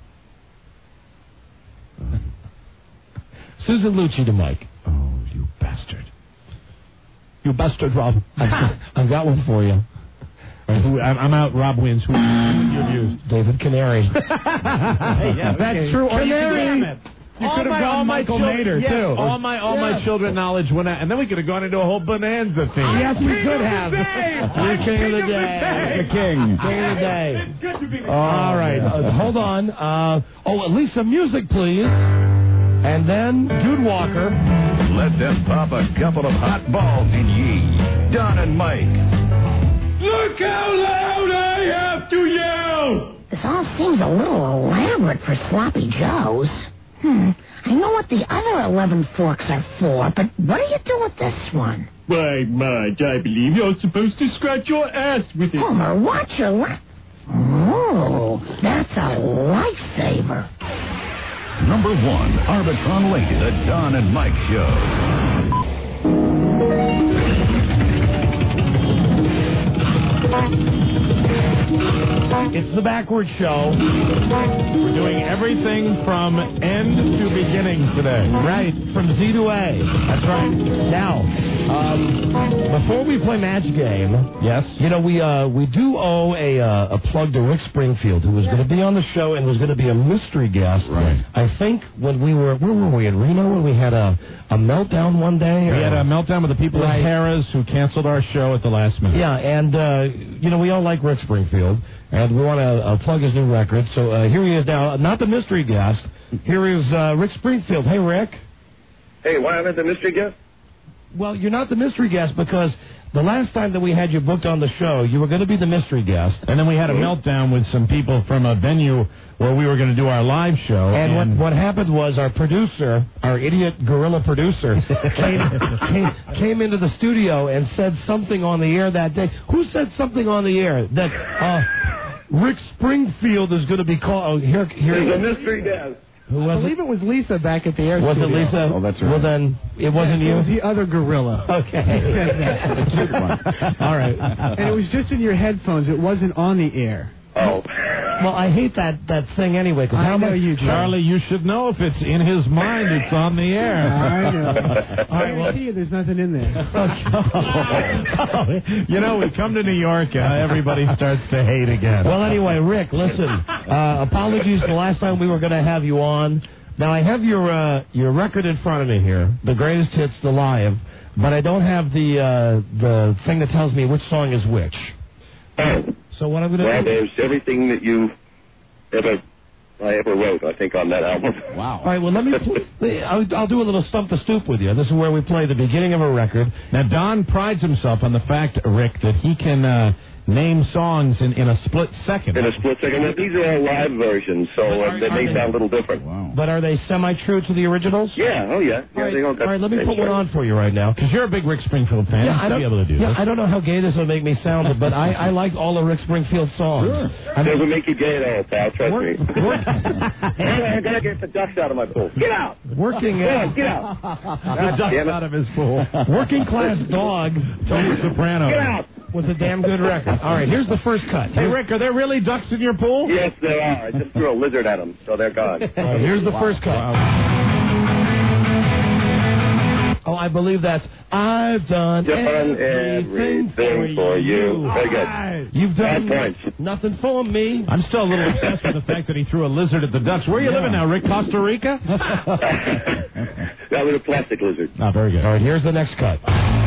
Susan Lucci to Mike. Oh, you bastard. You bastard, Rob. I've got one for you. I'm out. Rob wins. Who you've used? David Canary. Yeah, that's true. Canary. You could have gone Michael Nader, too. All my children knowledge went out. And then we could have gone into a whole bonanza thing. Yes, we could have. You're king of the day. The king. King of the day. It's good to be the All right. Hold on. At least some music, please. And then Dude Walker. Let them pop a couple of hot balls in ye. Don and Mike. Look how loud I have to yell! This all seems a little elaborate for Sloppy Joe's. I know what the other 11 forks are for, but what do you do with this one? Why, Marge, I believe you're supposed to scratch your ass with it. Homer, watch your Oh, that's a lifesaver. Number 1, Arbitron Lady, the Don and Mike Show. It's the Backward Show. We're doing everything from end to beginning today. Right, from Z to A. That's right. Now, Before we play Match Game, yes, you know, we do owe a plug to Rick Springfield, who was going to be on the show and was going to be a mystery guest. Right. I think when we were, where were we, in Reno, when we had a meltdown one day? We had a meltdown with the people at Harrah's who canceled our show at the last minute. Yeah, and, you know, we all like Rick Springfield, and we want to plug his new record. So here he is now, not the mystery guest. Here is Rick Springfield. Hey, Rick. Hey, why am I the mystery guest? Well, you're not the mystery guest because the last time that we had you booked on the show, you were going to be the mystery guest. And then we had a meltdown with some people from a venue where we were going to do our live show. And what happened was our producer, our idiot gorilla producer, came into the studio and said something on the air that day. Who said something on the air? That Rick Springfield is going to be called. Here He's a mystery guest. Who was I believe it was Lisa back at the air Was studio. it Lisa? Oh, that's right. Well, then it wasn't you? It was the other gorilla. Okay. The cute one. All right. And it was just in your headphones. It wasn't on the air. Oh. Well, I hate that thing anyway. Cause I know you, Charlie, you should know if it's in his mind, it's on the air. I know. All right, well, There's nothing in there. You know, we come to New York, everybody starts to hate again. Well, anyway, Rick, listen. Apologies the last time we were going to have you on. Now, I have your record in front of me here, the greatest hits, the live, but I don't have the thing that tells me which song is which. Oh. So what I'm going to Well, do... there's everything that I ever wrote, I think, on that album. Wow. All right, well, I'll do a little Stump the Stoop with you. This is where we play the beginning of a record. Now, Don prides himself on the fact, Rick, that he can name songs in a split second. In a split second. Now, these are all live versions, so they may sound a little different. Wow. But are they semi-true to the originals? Yeah, oh yeah. All right, let me put one on for you right now. Because you're a big Rick Springfield fan. Yeah, You should be able to do this. I don't know how gay this will make me sound, but I like all of Rick Springfield's songs. Sure. I mean, Doesn't make you gay at all, pal, trust me. Anyway, I gotta get the ducks out of my pool. Get out! Working Get out! The duck damn it. out of his pool. Working Class Dog Tony Soprano. Get out! was a damn good record. All right, here's the first cut. Hey, Rick, are there really ducks in your pool? Yes, there are. I just threw a lizard at them, so they're gone. All right, here's the first cut. Oh, I believe that's I've done everything for you. Very good. You've done 5 points. nothing for me. I'm still a little obsessed with the fact that he threw a lizard at the ducks. Where are you living now, Rick? Costa Rica? That was a plastic lizard. Oh, very good. All right, here's the next cut.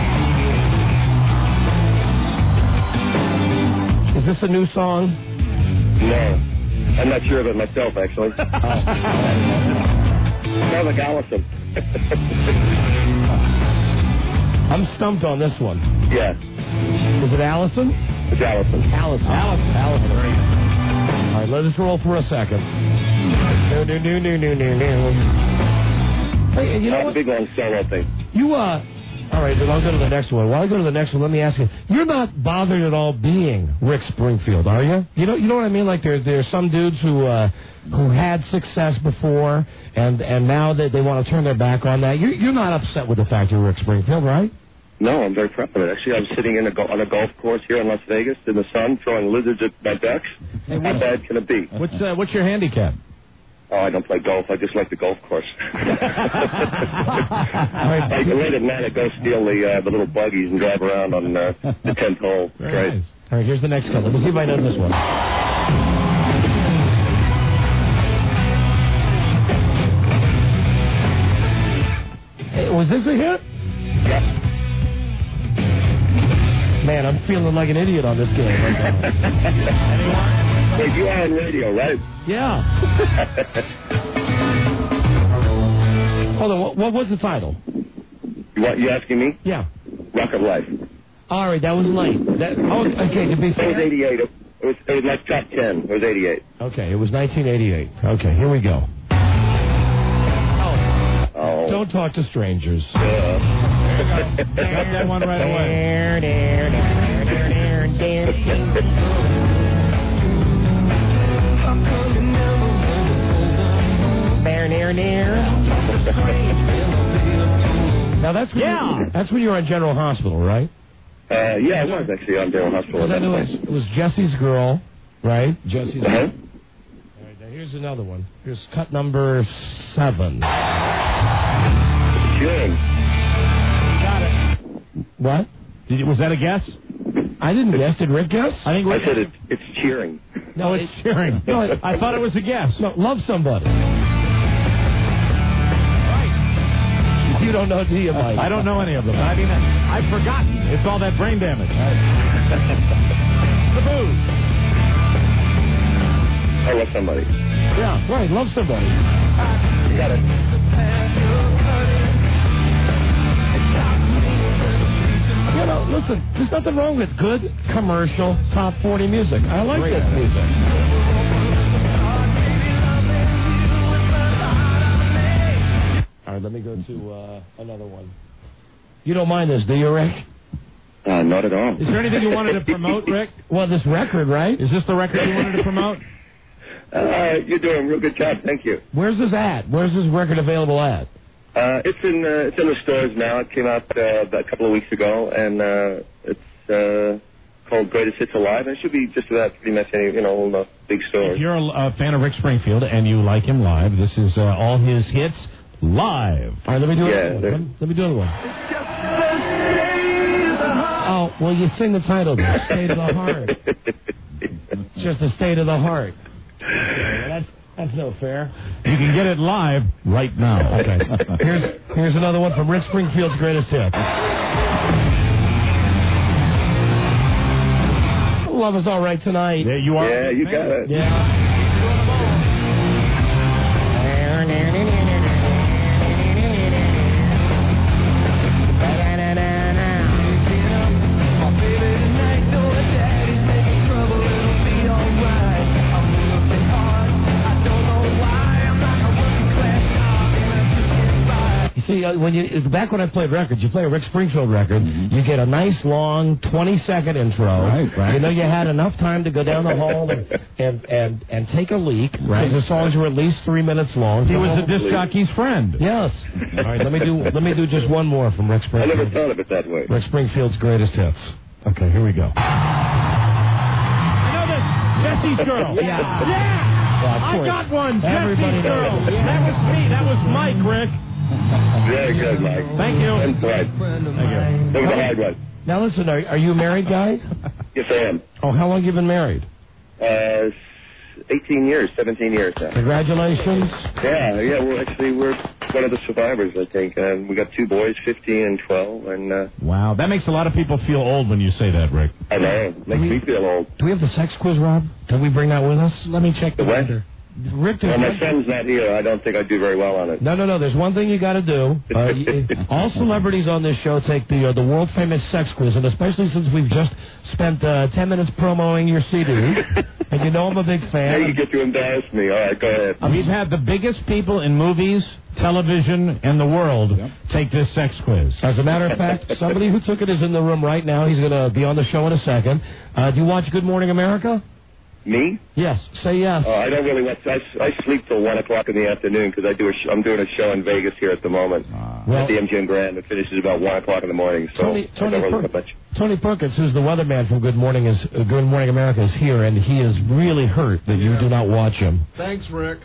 Is this a new song? No. I'm not sure of it myself, actually. Sounds like Allison. I'm stumped on this one. Yeah. Is it Allison? It's Allison. Allison. All right, let us roll for a second. Hey, you know That's what? a big long solo thing. All right, then I'll go to the next one. While I go to the next one, let me ask you: you're not bothered at all being Rick Springfield, are you? You know what I mean? Like there's some dudes who had success before, and now that they want to turn their back on that. You're not upset with the fact you're Rick Springfield, right? No, I'm very proud of it. Actually, I'm sitting on a golf course here in Las Vegas in the sun, throwing lizards at my ducks. Hey, How bad can it be? What's your handicap? Oh, I don't play golf. I just like the golf course. Like late at night, I go steal the little buggies and drive around on the 10th hole. Great. Nice. All right, here's the next one. Let me see if I know this one. Hey, was this a hit? Yep. Man, I'm feeling like an idiot on this game right now. Wait, you are on radio, right? Yeah. Hold on, what was the title? You asking me? Yeah. Rock of Life. All right, that was late. Okay, to be It fair. was 88. It was like top 10. It was 88. Okay, it was 1988. Okay, here we go. Oh. Don't talk to strangers. Got that one right away. Now that's when you were in General Hospital, right? Yeah, I was actually on General Hospital. Because I knew it was Jesse's Girl, right? Jesse's Girl. Uh-huh. All right, now here's another one. Here's cut number 7. June. Got it. What? Was that a guess? I didn't guess. Did Rick guess? I said it's cheering. No, it's cheering. No, I thought it was a guess. No, love somebody. You don't know, do you, Mike? I don't know any of them. I mean, I've forgotten. It's all that brain damage. The booze. I love somebody. Yeah, right. Love somebody. You got it. You know, listen, there's nothing wrong with good commercial top 40 music. I like this music. All right, let me go to another one. You don't mind this, do you, Rick? Not at all. Is there anything you wanted to promote, Rick? Well, this record, right? Is this the record you wanted to promote? You're doing a real good job. Thank you. Where's this at? Where's this record available at? It's in the stores now. It came out a couple of weeks ago, and it's called Greatest Hits Alive. And it should be just about pretty much any all the big stores. If you're a fan of Rick Springfield and you like him live, this is all his hits live. All right, let me do it. Let me do another one. Oh, well, you sing the title, The State of the Heart. It's just the state of the heart. That's no fair. You can get it live right now. Okay. Here's another one from Rick Springfield's Greatest Hits. Love Is All Right Tonight. There you are. Yeah, you got it. Yeah. See, back when I played records, you play a Rick Springfield record, you get a nice long 20-second intro. Right. You know, you had enough time to go down the hall and take a leak, because the songs were at least 3 minutes long. He was the disc jockey's friend. Yes. All right, let me do just one more from Rick I Springfield. never thought of it that way. Rick Springfield's Greatest Hits. Okay, here we go. I know this. Jesse's Girl. Yeah. I got one. Everybody Jesse's Girl. knows. That was me. That was Mike, Rick. Very good, Mike. Thank you. And Fred. Thank you. That was a hard one. Now listen, are you a married guy? Yes, I am. Oh, how long have you been married? 18 years, 17 years now. Congratulations. Yeah, we're one of the survivors, I think. And we got 2 boys, 15 and 12. And wow, that makes a lot of people feel old when you say that, Rick. I know. Makes me feel old. Do we have the sex quiz, Rob? Can we bring that with us? Let me check the calendar. Rick, well, my son's not here. I don't think I do very well on it. No. There's one thing you got to do. All celebrities on this show take the world famous sex quiz, and especially since we've just spent 10 minutes promoting your CD, and you know I'm a big fan. Now you get to embarrass me. All right, go ahead. We've had the biggest people in movies, television, and the world take this sex quiz. As a matter of fact, somebody who took it is in the room right now. He's going to be on the show in a second. Do you watch Good Morning America? Me? Yes. Say yes. I don't really watch. I sleep till 1 o'clock in the afternoon because I'm doing a show in Vegas here at the moment at the MGM Grand. It finishes about 1 o'clock in the morning. So Tony Perkins, who's the weatherman from Good Morning America, is here, and he is really hurt that you do not watch him. Thanks, Rick.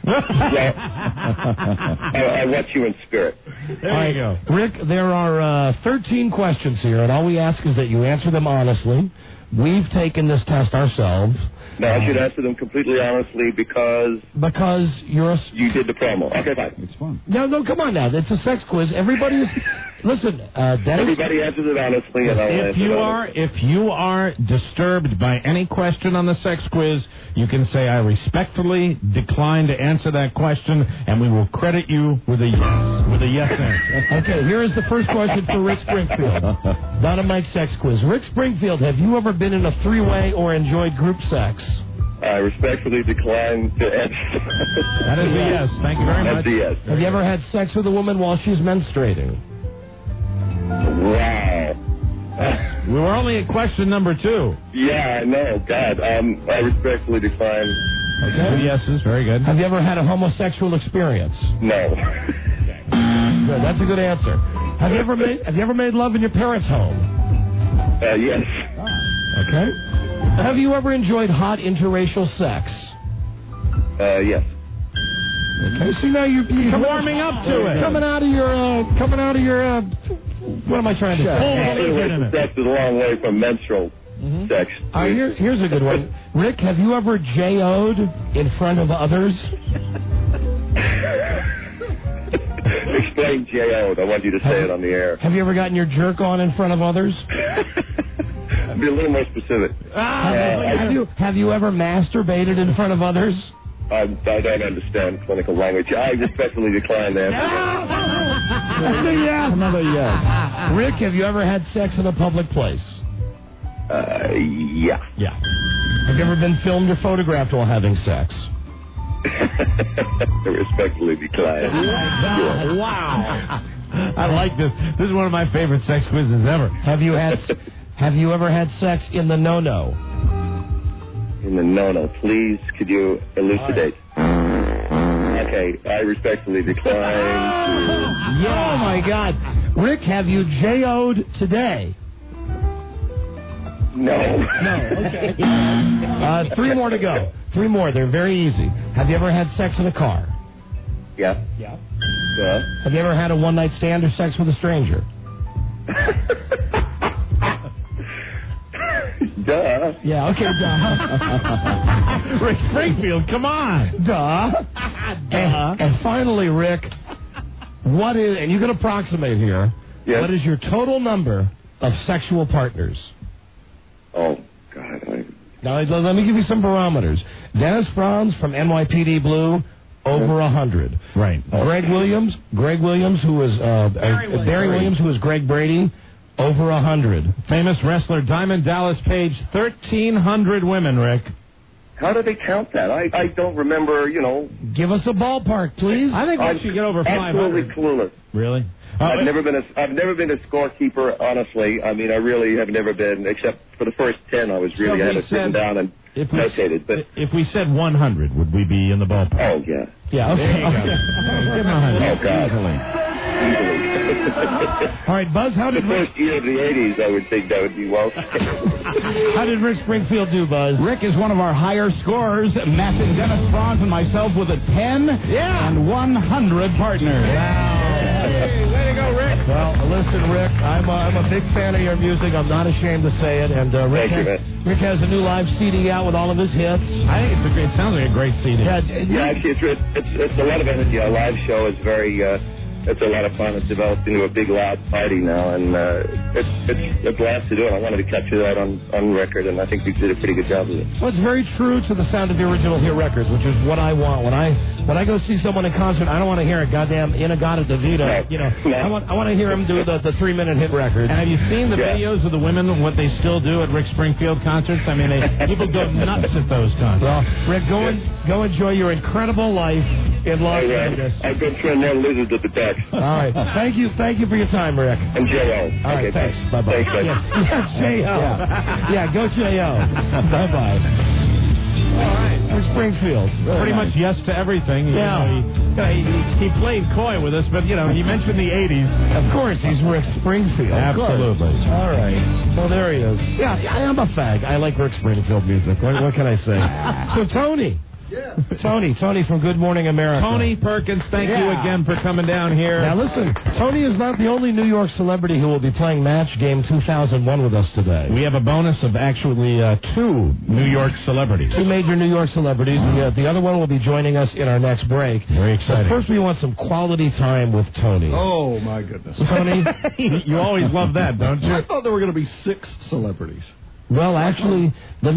I watch you in spirit. There you go. Rick, there are 13 questions here, and all we ask is that you answer them honestly. We've taken this test ourselves. No, I should answer them completely honestly because you did the promo. Okay, fine. It's fun. No, come on now. It's a sex quiz. Everybody is... Listen, everybody answers it honestly, and I'll answer it. If you are disturbed by any question on the sex quiz, you can say, I respectfully decline to answer that question, and we will credit you with a yes answer. Okay, here is the first question for Rick Springfield. Donna Mike's sex quiz. Rick Springfield, have you ever been in a three-way or enjoyed group sex? I respectfully decline to answer. That is a yes. Thank you very much. That's a yes. Have you ever had sex with a woman while she's menstruating? Wow. We were only at question number 2. Yeah, I know. God, I respectfully decline. Okay. 2 yeses. Very good. Have you ever had a homosexual experience? No. Good. That's a good answer. Have you ever made love in your parents' home? Yes. Okay. Have you ever enjoyed hot interracial sex? Yes. Okay. See, now you're warming up to it. Coming out of your What am I trying to say? Sex is a long way from menstrual sex. Here's a good one. Rick, have you ever J.O.'d in front of others? Explain J.O.'d. I want you to say it on the air. Have you ever gotten your jerk on in front of others? Be a little more specific. Have you ever masturbated in front of others? I don't understand clinical language. I respectfully decline that. Another yes. Rick, have you ever had sex in a public place? Yeah. Yeah. Have you ever been filmed or photographed while having sex? Respectfully decline. Wow. I like this. This is one of my favorite sex quizzes ever. Have you ever had sex in the no-no? In the no-no. Please, could you elucidate? Okay, I respectfully decline. Oh, my God. Rick, have you J.O.'d today? No. Okay. 3 more to go. 3 more. They're very easy. Have you ever had sex in a car? Yeah. Have you ever had a one-night stand or sex with a stranger? Duh. Yeah, okay, duh. Rick Springfield, come on. Duh. And finally, Rick, what is, and you can approximate here, what is your total number of sexual partners? Oh, God. Now, let me give you some barometers. Dennis Franz from NYPD Blue, over 100. Right. Greg Williams, who was Barry Williams, who was Greg Brady, over 100. Famous wrestler Diamond Dallas Page, 1,300 women, Rick. How do they count that? I don't remember, Give us a ballpark, please. I think we should get over 500. Absolutely clueless. Really? I've never been a scorekeeper, honestly. I mean, I really have never been, except for the first 10. I had it written down and notated. But if we said 100, would we be in the ballpark? Oh, yeah. Yeah, okay. There you go. Give him 100. Oh, God. Easily. All right, Buzz, how did the first year of the 80s, I would think that would be well. How did Rick Springfield do, Buzz? Rick is one of our higher scorers, matching Dennis Franz and myself with a 10 and 100 partners. Hey, way to go, Rick. Well, listen, Rick, I'm a big fan of your music. I'm not ashamed to say it. And Rick has a new live CD out with all of his hits. I think it sounds like a great CD. Yeah, actually, it's a lot of energy. Our live show is very... it's a lot of fun. It's developed into a big, loud party now, and it's a blast to do it. I wanted to capture that on record, and I think we did a pretty good job of it. Well, it's very true to the sound of the original Hit Records, which is what I want. When I go see someone in concert, I don't want to hear a goddamn In-A-Gadda-Da-Vida. I want to hear them do the 3-minute hit record. And have you seen the videos of the women, what they still do at Rick Springfield concerts? I mean, people go nuts at those concerts. Well, Rick, go enjoy your incredible life in Las Vegas. I've been through more lizards at the deck. All right. Thank you for your time, Rick. And J.O. All right, thanks. Bye-bye. Thanks, J.O. Yeah, go J.O. Bye-bye. All right. Rick Springfield. Pretty much yes to everything. He played coy with us, but, he mentioned the 80s. Of course, he's Rick Springfield. Absolutely. All right. So there he is. Yeah, I'm a fag. I like Rick Springfield music. What can I say? So, Tony. Yeah. Tony from Good Morning America. Tony Perkins, thank you again for coming down here. Now listen, Tony is not the only New York celebrity who will be playing Match Game 2001 with us today. We have a bonus of actually 2 New York celebrities. 2 major New York celebrities. The other one will be joining us in our next break. Very exciting. But first we want some quality time with Tony. Oh, my goodness. Tony, you always love that, don't you? I thought there were going to be 6 celebrities. Well, actually,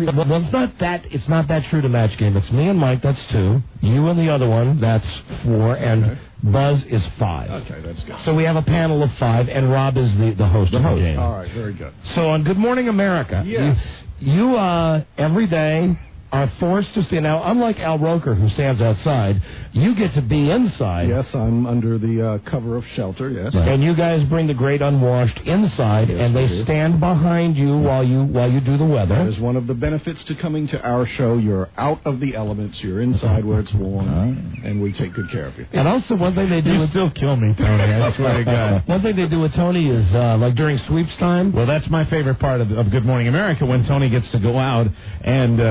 it's not that true to Match Game. It's me and Mike, that's 2. You and the other one, that's 4. And Buzz is 5. Okay, that's good. So we have a panel of 5, and Rob is the host of the game. All right, very good. So on Good Morning America, yes. you every day are forced to see. Now, unlike Al Roker, who stands outside, you get to be inside. Yes, I'm under the cover of shelter, yes. Right. And you guys bring the great unwashed inside, and they stand behind you while you do the weather. That is one of the benefits to coming to our show. You're out of the elements. You're inside where it's warm, and we take good care of you. And also, one thing they do... You still kill me, Tony. I swear to God. One thing they do with Tony is, like during sweeps time... Well, that's my favorite part of Good Morning America, when Tony gets to go out and...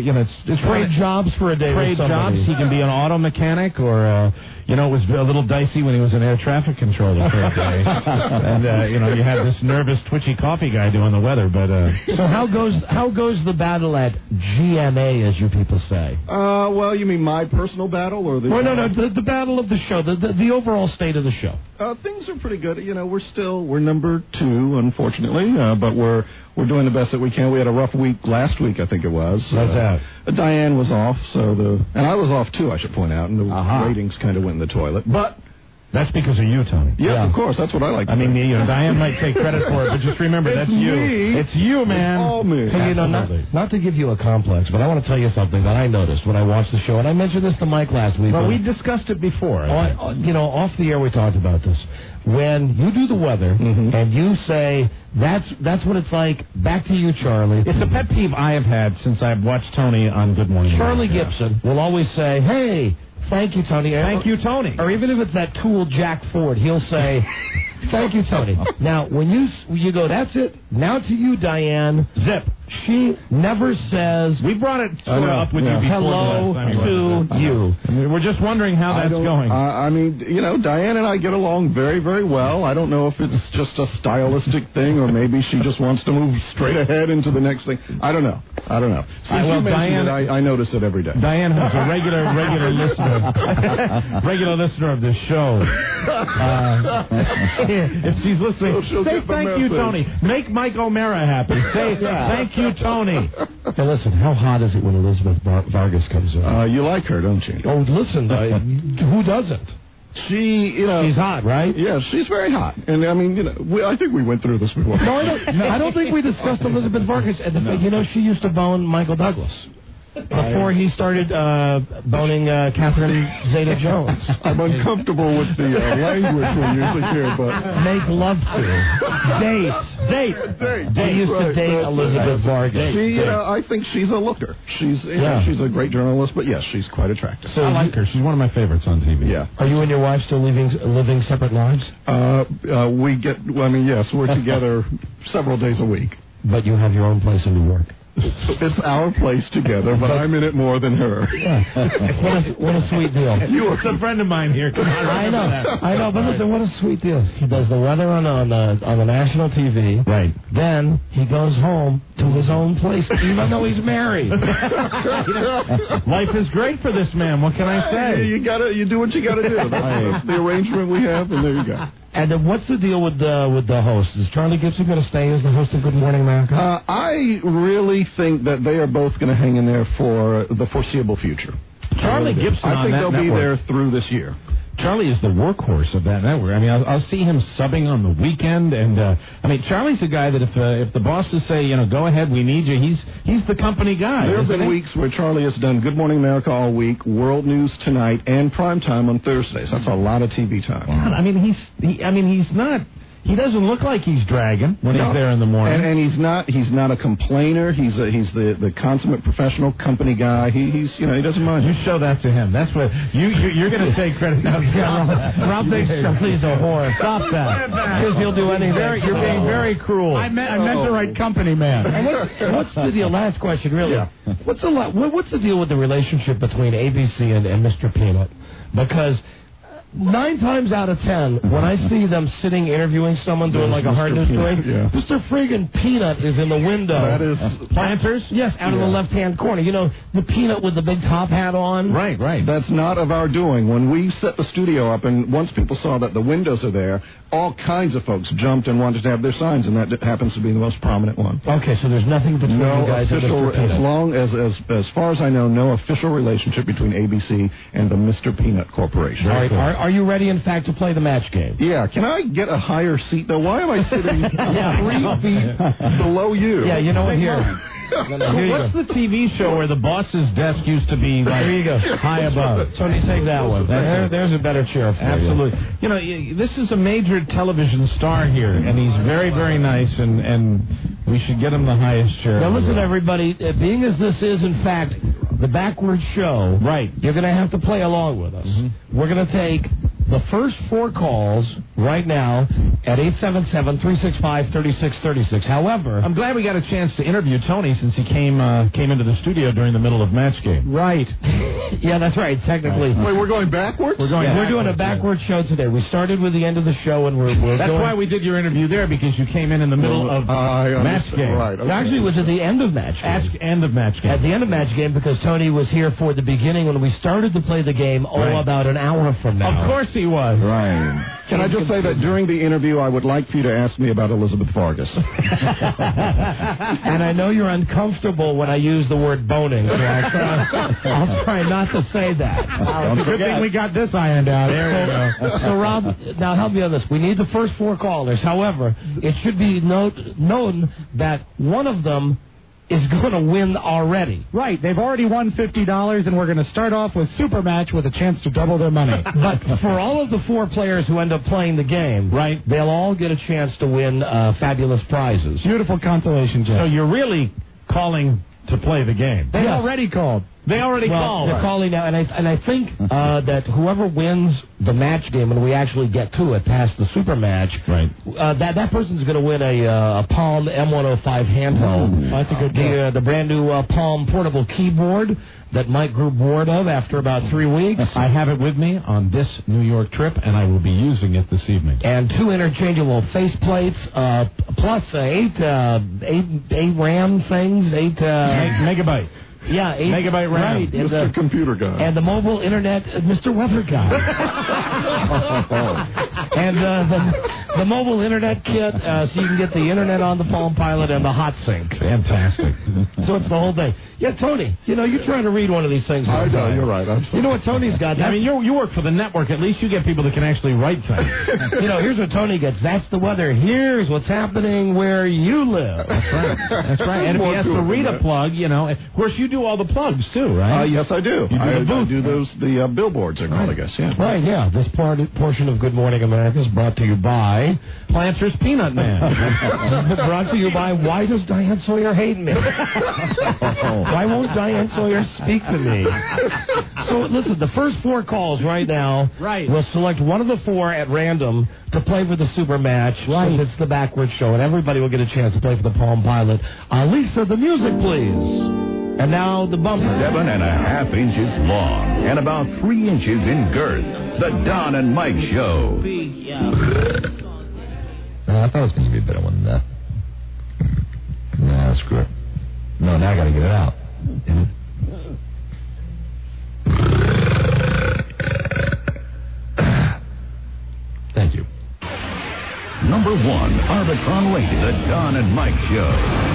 it's trade jobs for a day. Trade with jobs. somebody. He can be an auto mechanic, or it was a little dicey when he was an air traffic controller for a day, and you had this nervous, twitchy coffee guy doing the weather. But so how goes the battle at GMA, as you people say? Well, you mean my personal battle or the? Well, no, the battle of the show, the overall state of the show. Things are pretty good. We're number 2, unfortunately, but we're doing the best that we can. We had a rough week last week, I think it was. How's that? Diane was off, and I was off too, I should point out, and the ratings kind of went in the toilet. But that's because of you, Tony. Yes, of course. That's what I like to say. Diane might take credit for it, but just remember, that's you. Me. It's you, man. It's all me. Hey, not to give you a complex, but I want to tell you something that I noticed when I watched the show, and I mentioned this to Mike last week. Well, we discussed it before. Off the air we talked about this. When you do the weather and you say that's what it's like, back to you, Charlie. It's a pet peeve I have had since I've watched Tony on Good Morning. Charlie Gibson will always say, "Hey, thank you, Tony." Thank you, Tony. Or even if it's that tool Jack Ford, he'll say, "Thank you, Tony." Now, when you go, "That's it. Now to you, Diane." Zip. She never says. We brought it up with you before. Hello to you. I mean, we're just wondering how that's going. Diane and I get along very, very well. I don't know if it's just a stylistic thing or maybe she just wants to move straight ahead into the next thing. I don't know. Since you mentioned it, I notice it every day. Diane was a regular listener of this show. If she's listening, say thank you, Tony. Make Mike O'Mara happy. Say thank you, Tony. Now listen, how hot is it when Elizabeth Vargas comes in? You like her, don't you? Oh, listen, who doesn't? She's hot, right? Yeah, she's very hot. And I think we went through this before. No, I don't think we discussed Elizabeth Vargas. She used to bone Michael Douglas before he started boning Catherine Zeta-Jones. I'm uncomfortable with the language we usually hear, but make love to, date. They used to date Elizabeth Vargas. I think she's a looker. She's a great journalist, but yes, she's quite attractive. So I like her. She's one of my favorites on TV. Yeah. Are you and your wife still living separate lives? Yes, we're together several days a week. But you have your own place in New York. It's our place together, but I'm in it more than her. Yeah. What a sweet deal. It's a friend of mine here. Come on, I know, but listen, what a sweet deal. He does the weather on the national TV. Right. Then he goes home to his own place, even though he's married. Life is great for this man. What can I say? You do what you got to do. That's the arrangement we have, and there you go. And then what's the deal with the host? Is Charlie Gibson going to stay as the host of Good Morning America? I really think that they are both going to hang in there for the foreseeable future. Charlie Gibson I think they'll be there through this year. Charlie is the workhorse of that network. I mean, I'll see him subbing on the weekend, and Charlie's the guy that if the bosses say, go ahead, we need you, he's the company guy. There have been weeks where Charlie has done Good Morning America all week, World News Tonight, and Primetime on Thursdays. That's a lot of TV time. Wow. I mean, he's not. He doesn't look like he's dragging when he's there in the morning. And he's not a complainer. He's the consummate professional company guy. He doesn't mind. You show that to him. That's what you're going to take credit now. Rob thinks Charlie's a whore. Stop that. Because he'll do anything. You're being very cruel. I meant the right company, man. And what's the deal? Last question, really. Yeah. What's the deal with the relationship between ABC and Mr. Peanut? Because 9 times out of 10, when I see them sitting interviewing someone doing like a hard news story, Mr. Friggin' Peanut is in the window. That is Planters? Yes, out in the left-hand corner. The Peanut with the big top hat on. Right. That's not of our doing. When we set the studio up, and once people saw that the windows are there, all kinds of folks jumped and wanted to have their signs, and that happens to be the most prominent one. Okay, so there's nothing between you guys and Mr. Peanut. As far as I know, no official relationship between ABC and the Mr. Peanut Corporation. All right, are you ready, in fact, to play the match game? Yeah. Can I get a higher seat, though? Why am I sitting 3 feet below you? Yeah, you know what, here. What's the TV show where the boss's desk used to be like there you go. High above? Tony, take that one. There's a better chair for Absolutely. You. This is a major television star here, and he's very, very nice, and we should get him the highest chair. Now listen, everybody, being as this is, in fact, the backwards show, right? You're going to have to play along with us. Mm-hmm. We're going to take the first 4 calls right now at 877-365-3636. However, I'm glad we got a chance to interview Tony since he came into the studio during the middle of match game. Right. Yeah, that's right. Technically. Wait, we're going backwards? We're doing a backwards show today. We started with the end of the show, and we're That's going... why we did your interview there, because you came in the middle of match game. Right. Okay. Actually, it was at the end of match game. End of match game. At the end of match game, because Tony was here for the beginning when we started to play the game, about an hour from now. Of course he was. Right. Can I just say that during the interview, I would like for you to ask me about Elizabeth Vargas. And I know you're uncomfortable when I use the word boning, so I'll try not to say that. It's a good thing we got this ironed out. There we go. So, Rob, now help me on this. We need the first 4 callers. However, it should be known that one of them is going to win already. Right. They've already won $50, and we're going to start off with Super Match with a chance to double their money. But for all of the 4 players who end up playing the game, right, they'll all get a chance to win fabulous prizes. Beautiful consolation, Jeff. So you're really calling to play the game. They already called. They already called. They're calling now, and I think that whoever wins the match game, when we actually get to it, past the super match, right? That person's going to win a Palm M105 handheld. That's a good deal. The brand new Palm portable keyboard that Mike grew bored of after about 3 weeks. I have it with me on this New York trip, and I will be using it this evening. And 2 interchangeable faceplates, plus 8 RAM things, 8 megabyte. Yeah, 8 megabyte RAM. Right. Mr. Computer Guy. And the mobile internet, Mr. Weather Guy. And the mobile internet kit, so you can get the internet on the Palm Pilot and the hot sink. Fantastic. So it's the whole thing. Yeah, Tony, you're trying to read one of these things. I know, you're right. You know what Tony's got? I mean, you work for the network. At least you get people that can actually write things. Here's what Tony gets. That's the weather. Here's what's happening where you live. That's right. That's right. And if he has to read a plug, of course you do all the plugs too, right? Yes, I do. I do the billboards, they're called, I guess, yeah. Right, yeah. This portion of Good Morning America is brought to you by Planters Peanut Man. Brought to you by Why Does Diane Sawyer Hate Me? Why won't Diane Sawyer speak to me? So, listen, the first 4 calls right now, we'll select one of the 4 at random to play for the super match. Right. It's the backwards show, and everybody will get a chance to play for the Palm Pilot. Lisa, the music, please. And now the bumper. 7.5 inches long and about 3 inches in girth. The Don and Mike Show. I thought it was going to be a better one than that. No, screw it. No, now I got to get it out. Thank you. Number 1, Arbitron Radio, The Don and Mike Show.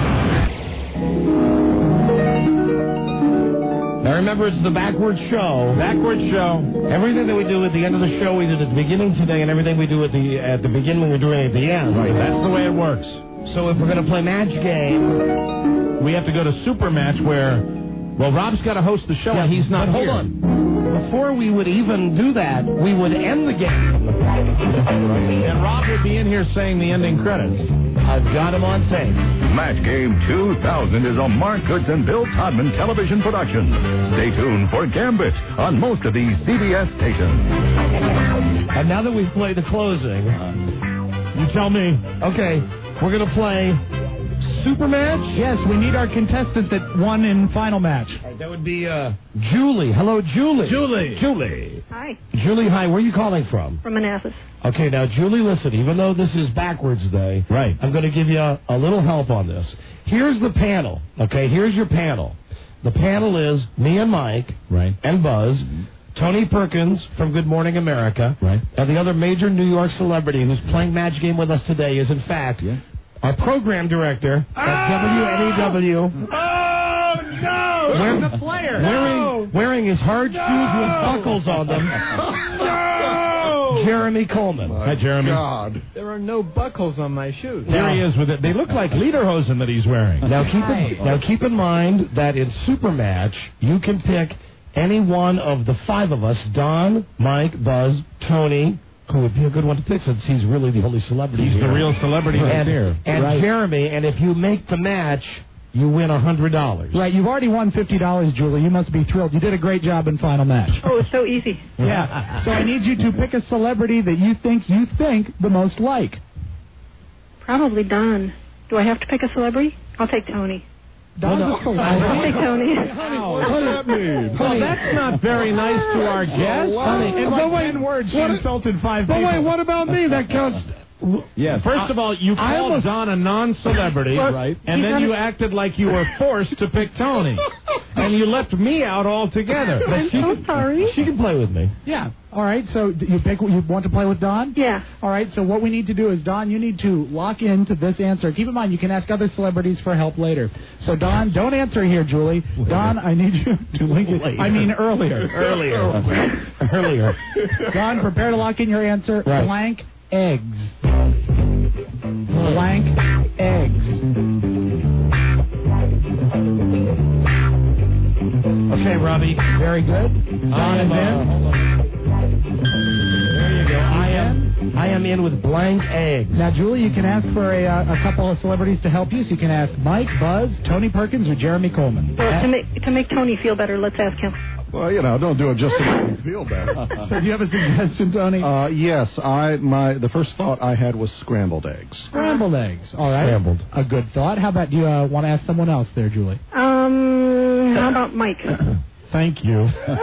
Now remember, it's the backwards show. Backwards show. Everything that we do at the end of the show, we did at the beginning today, and everything we do at the beginning, we're doing at the end. Right. That's the way it works. So if we're going to play match game, we have to go to super match where, Rob's got to host the show, and he's not here. Hold on. Before we would even do that, we would end the game. And Rob would be in here saying the ending credits. I've got him on tape. Match Game 2000 is a Mark Goods and Bill Todman television production. Stay tuned for Gambit on most of these CBS stations. And now that we've played the closing, you tell me. Okay, we're going to play super match? Yes, we need our contestant that won in final match. Right, that would be Julie. Hello, Julie. Julie. Hi. Julie, hi. Where are you calling from? From Manassas. Okay, now, Julie, listen. Even though this is backwards day, right, I'm going to give you a little help on this. Here's the panel. Okay, here's your panel. The panel is me and Mike, right, and Buzz. Tony Perkins from Good Morning America, right, and the other major New York celebrity who's playing match game with us today is, in fact, our program director at WNEW. Oh, no! The player. Wearing his hard shoes with buckles on them. No! Jeremy Coleman. Hi, Jeremy. God. There are no buckles on my shoes. There he is with it. They look like lederhosen that he's wearing. Now keep in mind that in Supermatch, you can pick any one of the 5 of us, Don, Mike, Buzz, Tony, who would be a good one to pick since he's really the only celebrity He's here. the real celebrity that's here. And Jeremy, and if you make the match you win $100. Right, you've already won $50, Julie. You must be thrilled. You did a great job in Final Match. Oh, it's so easy. Yeah. So I need you to pick a celebrity that you think the most like. Probably Don. Do I have to pick a celebrity? I'll take Tony. Don's a celebrity. I'll take Tony. What does that mean? Well, that's not very nice to our guest. In like 10 words, she insulted 5 people. But wait, what about me? That counts. Yes. First of all, you called Don a non-celebrity, right? And then you acted like you were forced to pick Tony, and you left me out altogether. I'm so sorry. She can play with me. Yeah. All right. So you want to play with Don? Yeah. All right. So what we need to do is, Don, you need to lock into this answer. Keep in mind, you can ask other celebrities for help later. So Don, don't answer here, Julie. Don, I need you to link it. I mean earlier. Earlier. Don, prepare to lock in your answer. Right. Blank eggs. Blank eggs. Okay, Robbie. Very good. Don is in. There you go. I am in with blank eggs. Now, Julie, you can ask for a couple of celebrities to help you. So you can ask Mike, Buzz, Tony Perkins, or Jeremy Coleman. Well, to make Tony feel better, let's ask him. Well, don't do it just to make me feel better. So do you have a suggestion, Tony? Yes. The first thought I had was scrambled eggs. Scrambled eggs. All right. Scrambled. A good thought. How about, do you want to ask someone else there, Julie? How about Mike? Thank you.